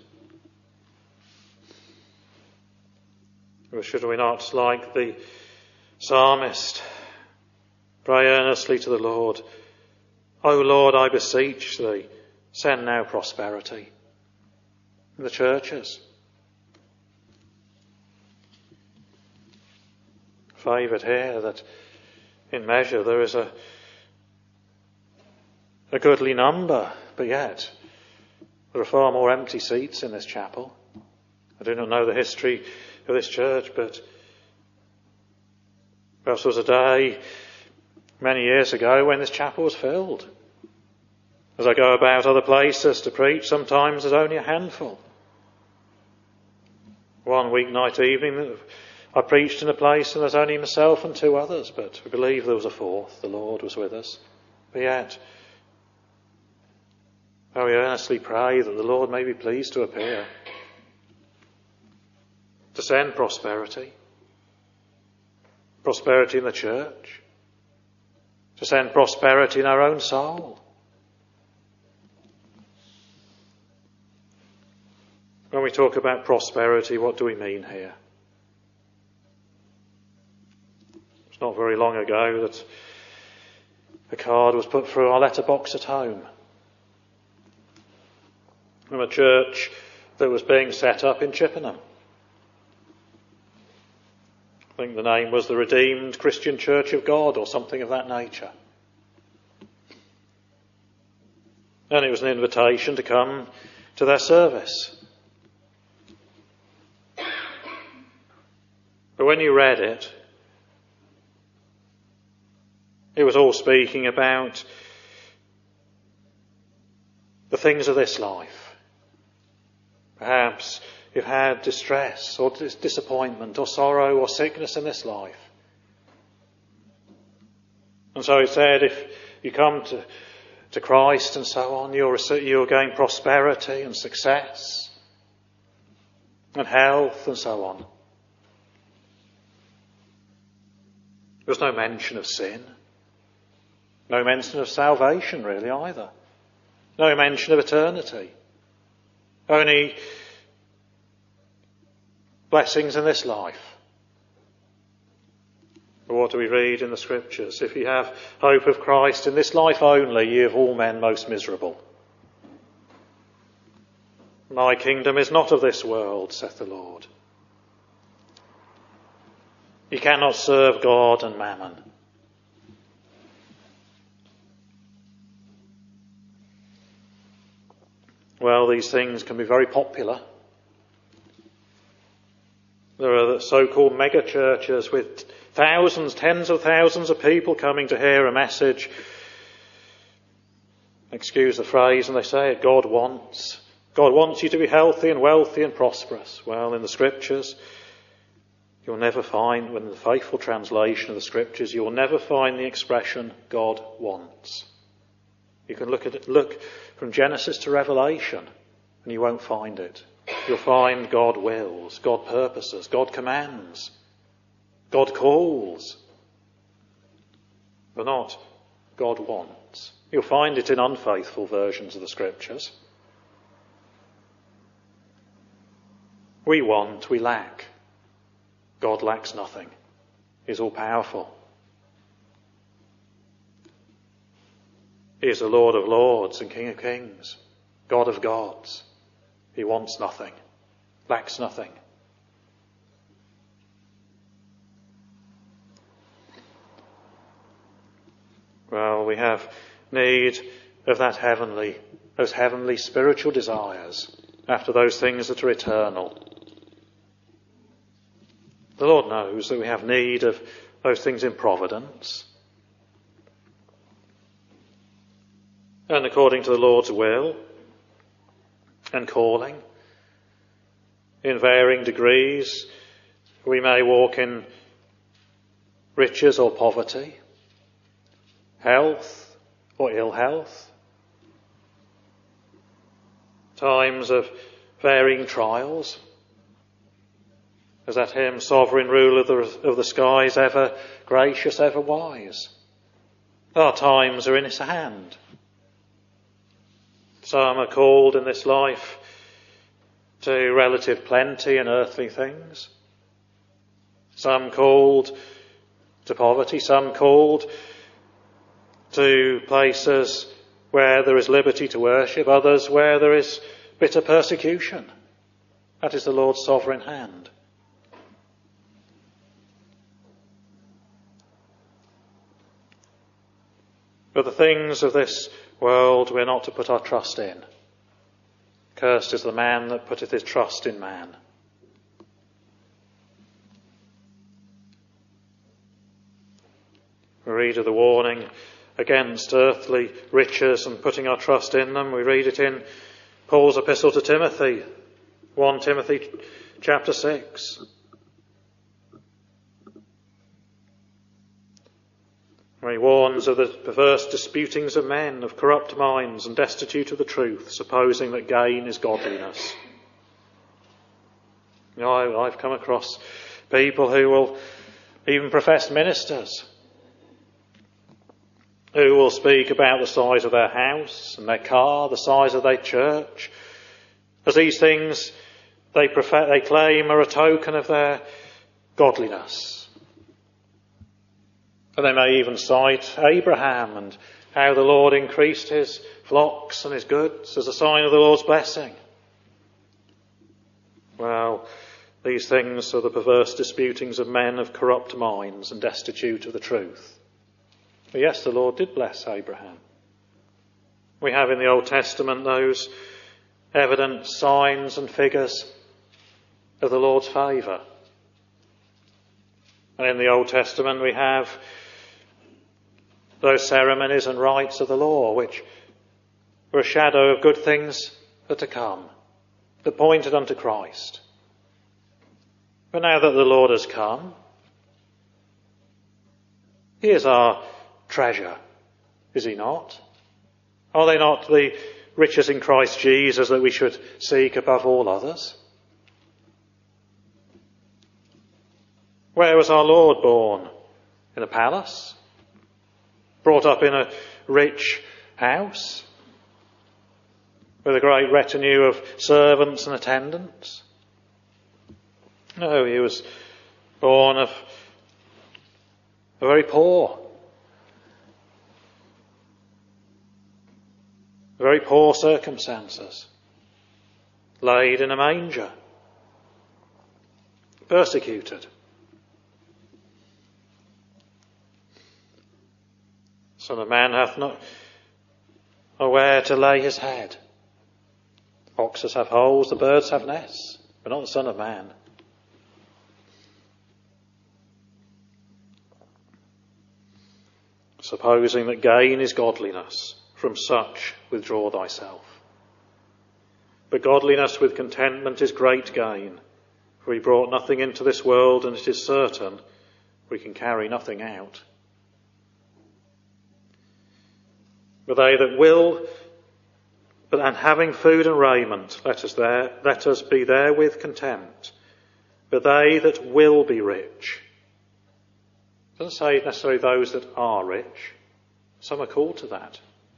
Or should we not, like the psalmist, pray earnestly to the Lord, O Lord, I beseech thee, send now prosperity in the churches. Favoured here that in measure there is a a goodly number, but yet there are far more empty seats in this chapel. I do not know the history of this church, but perhaps there was a day many years ago when this chapel was filled. As I go about other places to preach, sometimes there's only a handful. One weeknight evening I preached in a place and there's only myself and two others, but we believe there was a fourth. The Lord was with us. But yet, how we earnestly pray that the Lord may be pleased to appear, to send prosperity, prosperity in the church, to send prosperity in our own soul. When we talk about prosperity, what do we mean here? It's not very long ago that a card was put through our letterbox at home from a church that was being set up in Chippenham. I think the name was the Redeemed Christian Church of God or something of that nature. And it was an invitation to come to their service. But when you read it, it was all speaking about the things of this life. Perhaps you've had distress or dis- disappointment or sorrow or sickness in this life. And so it said, if you come to, to Christ and so on, you'll, receive, you'll gain prosperity and success and health and so on. There was no mention of sin. No mention of salvation, really, either. No mention of eternity. Only blessings in this life. But what do we read in the Scriptures? If ye have hope of Christ in this life only, ye of all men most miserable. My kingdom is not of this world, saith the Lord. You cannot serve God and mammon. Well, these things can be very popular. There are the so-called mega churches with thousands, tens of thousands of people coming to hear a message. Excuse the phrase, and they say it, God wants. God wants you to be healthy and wealthy and prosperous. Well, in the Scriptures, you'll never find, when the faithful translation of the Scriptures, you'll never find the expression God wants. You can look at it, look from Genesis to Revelation, and you won't find it. You'll find God wills, God purposes, God commands, God calls, but not God wants. You'll find it in unfaithful versions of the Scriptures. We want, we lack. God lacks nothing. He's all powerful. He is the Lord of lords and King of kings, God of gods. He wants nothing, lacks nothing. Well, we have need of that heavenly, those heavenly spiritual desires after those things that are eternal. The Lord knows that we have need of those things in providence. and according to the Lord's will and calling. In varying degrees, we may walk in riches or poverty, health or ill health, times of varying trials. As that hymn, sovereign ruler of the, of the skies, ever gracious, ever wise. Our times are in his hand. Some are called in this life to relative plenty and earthly things. Some called to poverty, some called to places where there is liberty to worship, others where there is bitter persecution. That is the Lord's sovereign hand. But the things of this world we're not to put our trust in. Cursed is the man that putteth his trust in man. We read of the warning against earthly riches and putting our trust in them. We read it in Paul's epistle to Timothy, First Timothy chapter six. Where he warns of the perverse disputings of men, of corrupt minds and destitute of the truth, supposing that gain is godliness. You know, I, I've come across people who will even profess ministers, who will speak about the size of their house and their car, the size of their church, as these things they, prefer, they claim are a token of their godliness. And they may even cite Abraham and how the Lord increased his flocks and his goods as a sign of the Lord's blessing. Well, these things are the perverse disputings of men of corrupt minds and destitute of the truth. But yes, the Lord did bless Abraham. We have in the Old Testament those evident signs and figures of the Lord's favour. And in the Old Testament we have those ceremonies and rites of the law which were a shadow of good things that are to come, that pointed unto Christ. But now that the Lord has come, he is our treasure, is he not? Are they not the riches in Christ Jesus that we should seek above all others? Where was our Lord born? In a palace? Brought up in a rich house? With a great retinue of servants and attendants? No, he was born of very poor. Very poor circumstances. Laid in a manger. Persecuted. Son of Man hath not where to lay his head. Foxes have holes, the birds have nests, but not the Son of Man. Supposing that gain is godliness, from such withdraw thyself. But godliness with contentment is great gain, for we brought nothing into this world, and it is certain we can carry nothing out. But they that will, but and having food and raiment, let us there, let us be therewith content. But they that will be rich, it doesn't say necessarily those that are rich. Some are called to that.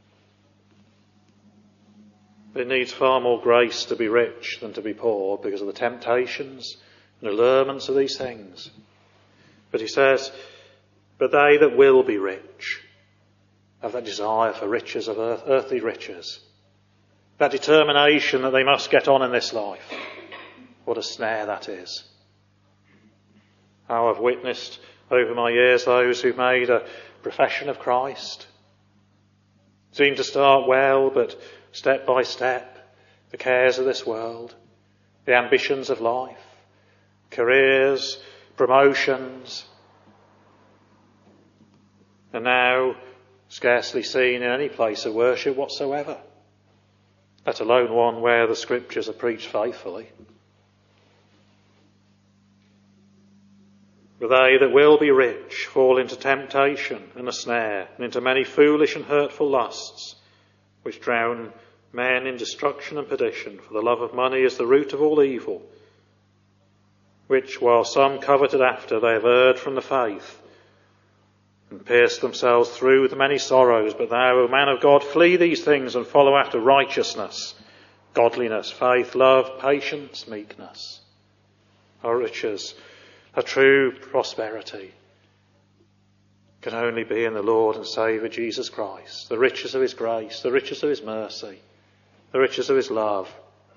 It needs far more grace to be rich than to be poor because of the temptations and allurements of these things. But he says, but they that will be rich have that desire for riches of earth, earthly riches. That determination that they must get on in this life. What a snare that is. How I've witnessed over my years those who've made a profession of Christ. Seem to start well, but step by step, the cares of this world, the ambitions of life, careers, promotions, and now scarcely seen in any place of worship whatsoever, let alone one where the scriptures are preached faithfully. But they that will be rich fall into temptation and a snare, and into many foolish and hurtful lusts, which drown men in destruction and perdition. For the love of money is the root of all evil, which, while some coveted after, they have erred from the faith, and pierced themselves through with many sorrows. But thou, O man of God, flee these things, and follow after righteousness, godliness, faith, love, patience, meekness. Our riches, a true prosperity, can only be in the Lord and Saviour Jesus Christ, the riches of his grace, the riches of his mercy, the riches of his love,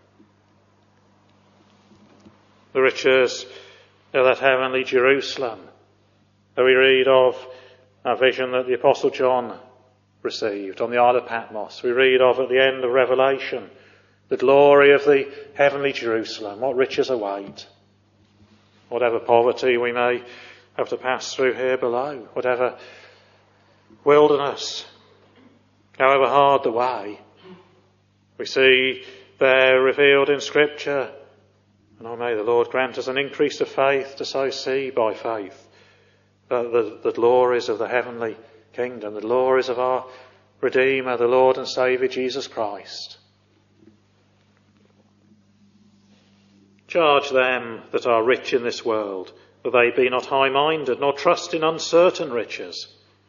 the riches of that heavenly Jerusalem that we read of, a vision that the Apostle John received on the Isle of Patmos. We read of at the end of Revelation, the glory of the heavenly Jerusalem, what riches await. Whatever poverty we may have to pass through here below, whatever wilderness, however hard the way, we see there revealed in Scripture, and oh, may the Lord grant us an increase of faith to so see by faith the, the, the glories of the heavenly kingdom, the glories of our Redeemer, the Lord and Saviour Jesus Christ. Charge them that are rich in this world, that they be not high-minded, nor trust in uncertain riches,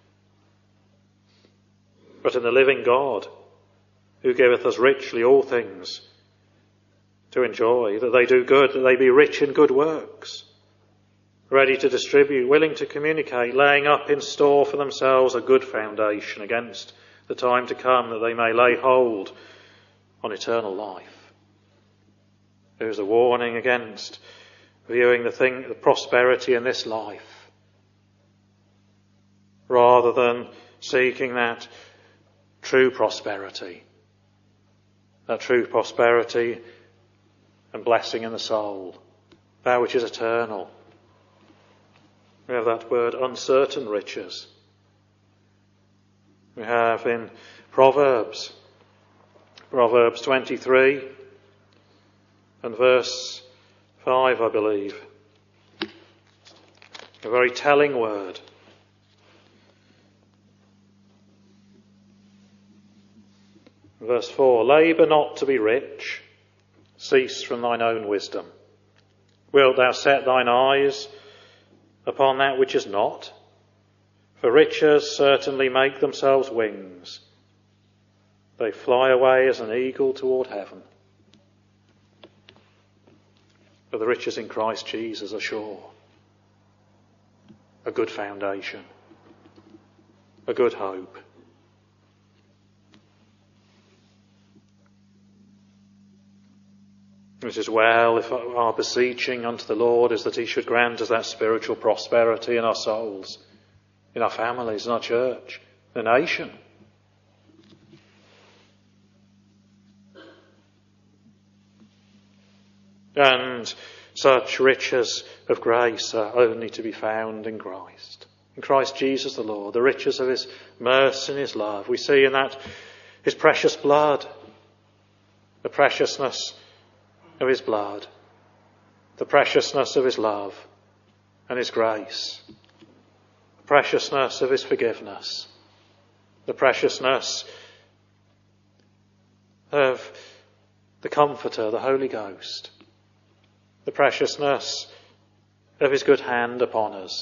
but in the living God, who giveth us richly all things to enjoy, that they do good, that they be rich in good works, ready to distribute, willing to communicate, laying up in store for themselves a good foundation against the time to come, that they may lay hold on eternal life. There is a warning against viewing the thing, the prosperity in this life, rather than seeking that true prosperity, that true prosperity and blessing in the soul, that which is eternal. We have that word uncertain riches. We have in Proverbs, Proverbs twenty-three and verse five, I believe, a very telling word. Verse four, labour not to be rich, cease from thine own wisdom. Wilt thou set thine eyes upon that which is not? For riches certainly make themselves wings. They fly away as an eagle toward heaven. But the riches in Christ Jesus are sure. A good foundation. A good hope. It is well if our beseeching unto the Lord is that he should grant us that spiritual prosperity in our souls, in our families, in our church, the nation. And such riches of grace are only to be found in Christ. In Christ Jesus the Lord, the riches of his mercy and his love. We see in that his precious blood, the preciousness of his blood, the preciousness of his love and his grace, the preciousness of his forgiveness, the preciousness of the Comforter, the Holy Ghost, the preciousness of his good hand upon us,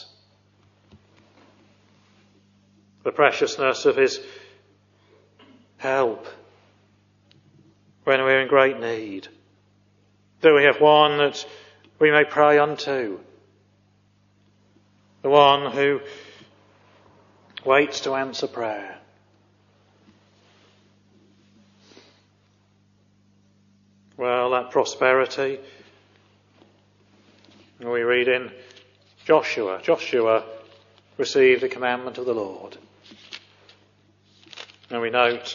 the preciousness of his help when we're in great need, that we have one that we may pray unto, the one who waits to answer prayer. Well, that prosperity, we read in Joshua. Joshua received the commandment of the Lord. And we note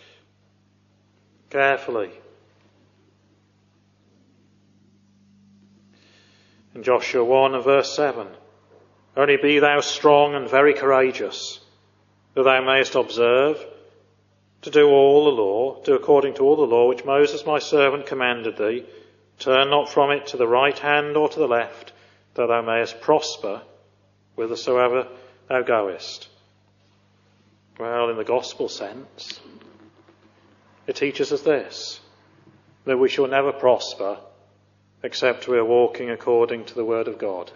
carefully in Joshua one and verse seven, only be thou strong and very courageous, that thou mayest observe to do all the law, do according to all the law which Moses my servant commanded thee. Turn not from it to the right hand or to the left, that thou mayest prosper whithersoever thou goest. Well, in the gospel sense, it teaches us this, that we shall never prosper except we are walking according to the word of God.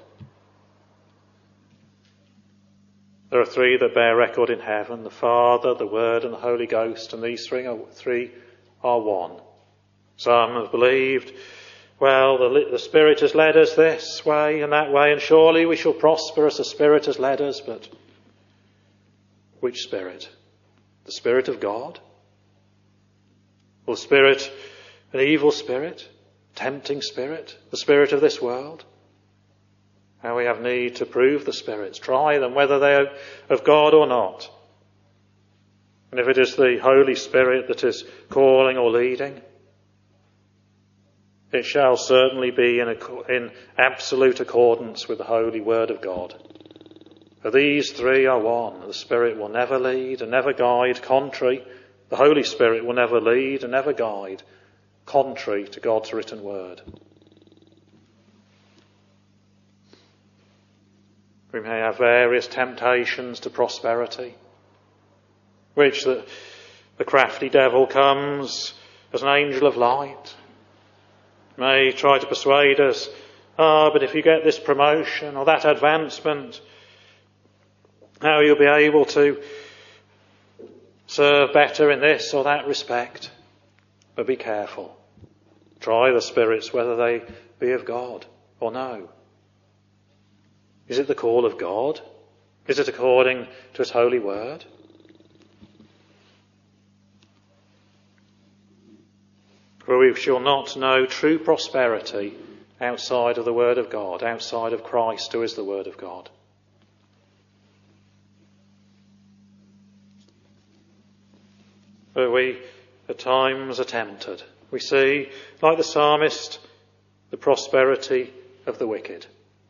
There are three that bear record in heaven, the Father, the Word and the Holy Ghost, and these three are, three are one. Some have believed, well, the, the Spirit has led us this way and that way, and surely we shall prosper as the Spirit has led us, but which Spirit? The Spirit of God? Or the Spirit, an evil spirit, tempting spirit, the spirit of this world? How we have need to prove the spirits, try them, whether they are of God or not. And if it is the Holy Spirit that is calling or leading, it shall certainly be in, in absolute accordance with the holy word of God. For these three are one. The Spirit will never lead and never guide contrary. The Holy Spirit will never lead and never guide contrary to God's written word. We may have various temptations to prosperity, which the, the crafty devil comes as an angel of light, may try to persuade us, ah, but if you get this promotion or that advancement, how you'll be able to serve better in this or that respect. But be careful. Try the spirits whether they be of God or no. Is it the call of God? Is it according to his holy word? For we shall not know true prosperity outside of the word of God, outside of Christ who is the word of God. But we at times are tempted. We see, like the psalmist, the prosperity of the wicked.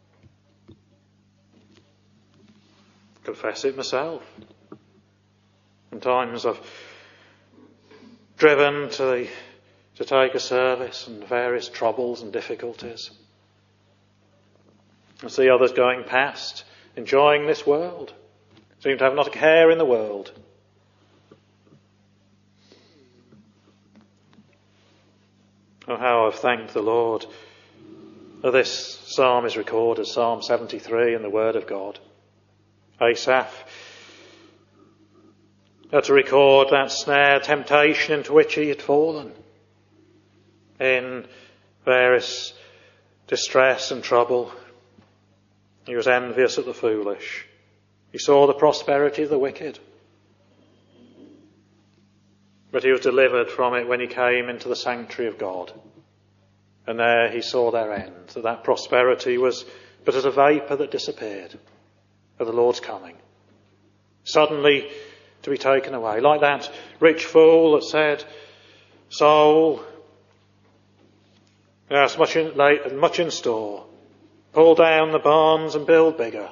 Confess it myself. Sometimes I've driven to the, to take a service and various troubles and difficulties. I see others going past, enjoying this world, seem to have not a care in the world. Oh, how I've thanked the Lord that this psalm is recorded, Psalm seventy-three, in the Word of God. Asaph had to record that snare, temptation into which he had fallen in various distress and trouble. He was envious at the foolish. He saw the prosperity of the wicked. But he was delivered from it when he came into the sanctuary of God. And there he saw their end, that that prosperity was but as a vapour that disappeared at the Lord's coming. Suddenly to be taken away. Like that rich fool that said, Soul, there's much in, much in store. Pull down the barns and build bigger.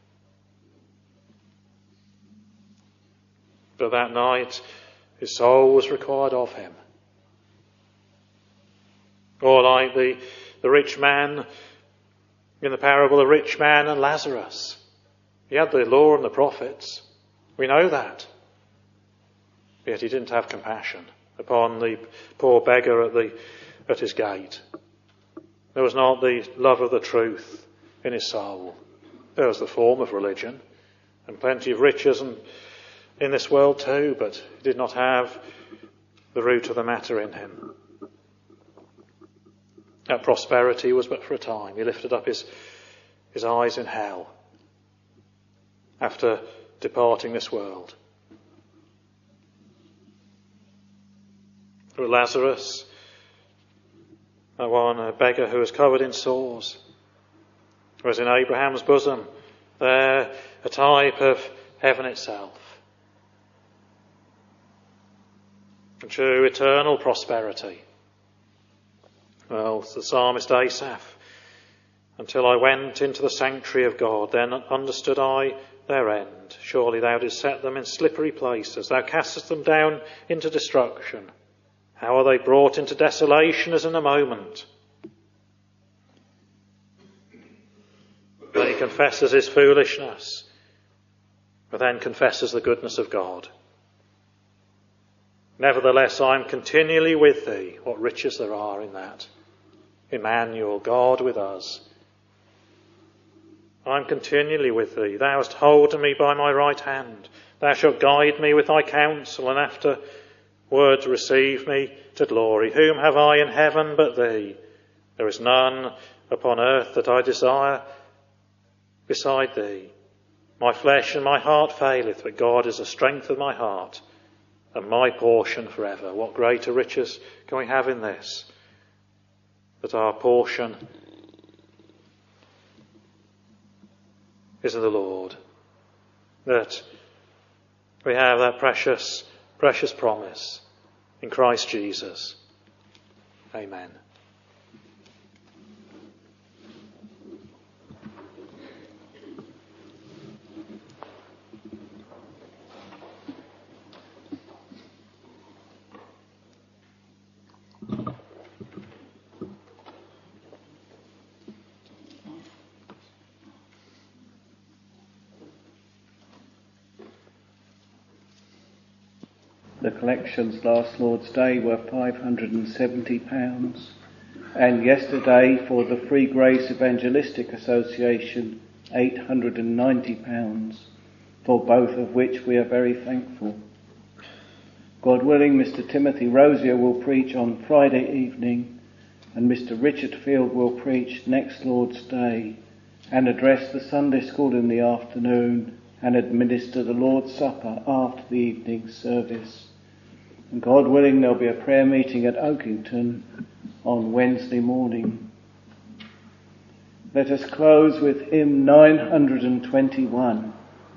But that night his soul was required of him. Or like the, the rich man in the parable, the rich man and Lazarus. He had the law and the prophets. We know that. Yet he didn't have compassion upon the poor beggar at the at his gate. There was not the love of the truth in his soul. There was the form of religion and plenty of riches and in this world too, but he did not have the root of the matter in him. That prosperity was but for a time. He lifted up his, his eyes in hell after departing this world. But Lazarus, that one, a beggar who was covered in sores, was in Abraham's bosom, there a type of heaven itself. And true eternal prosperity. Well, the psalmist Asaph, until I went into the sanctuary of God, then understood I their end. Surely thou didst set them in slippery places. Thou castest them down into destruction. How are they brought into desolation as in a moment? Then he confesses his foolishness, but then confesses the goodness of God. Nevertheless, I am continually with thee. What riches there are in that. Emmanuel, God with us. I am continually with thee. Thou hast holden me by my right hand. Thou shalt guide me with thy counsel, and afterwards receive me to glory. Whom have I in heaven but thee? There is none upon earth that I desire beside thee. My flesh and my heart faileth, but God is the strength of my heart and my portion forever. What greater riches can we have in this? That our portion is in the Lord. That we have that precious, precious promise in Christ Jesus. Amen. The collections last Lord's Day were five hundred seventy pounds, and yesterday for the Free Grace Evangelistic Association eight hundred ninety pounds, for both of which we are very thankful. God willing, Mister Timothy Rosier will preach on Friday evening, and Mister Richard Field will preach next Lord's Day and address the Sunday school in the afternoon and administer the Lord's Supper after the evening service. And God willing, there'll be a prayer meeting at Oakington on Wednesday morning. Let us close with hymn nine hundred twenty-one.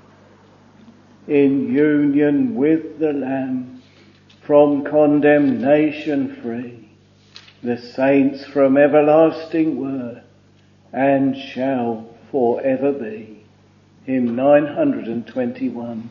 In union with the Lamb, from condemnation free, the saints from everlasting were, and shall for ever be. Hymn nine hundred twenty-one.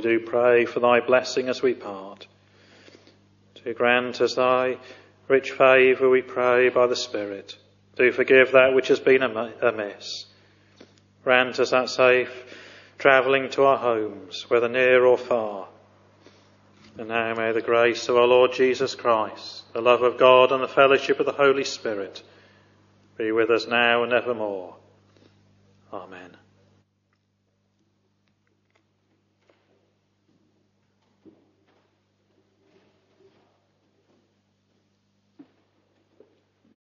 do pray for thy blessing as we part. Do grant us thy rich favour, we pray, by the Spirit. Do forgive that which has been amiss. Grant us that safe travelling to our homes, whether near or far. And now may the grace of our Lord Jesus Christ, the love of God, and the fellowship of the Holy Spirit be with us now and evermore. Amen.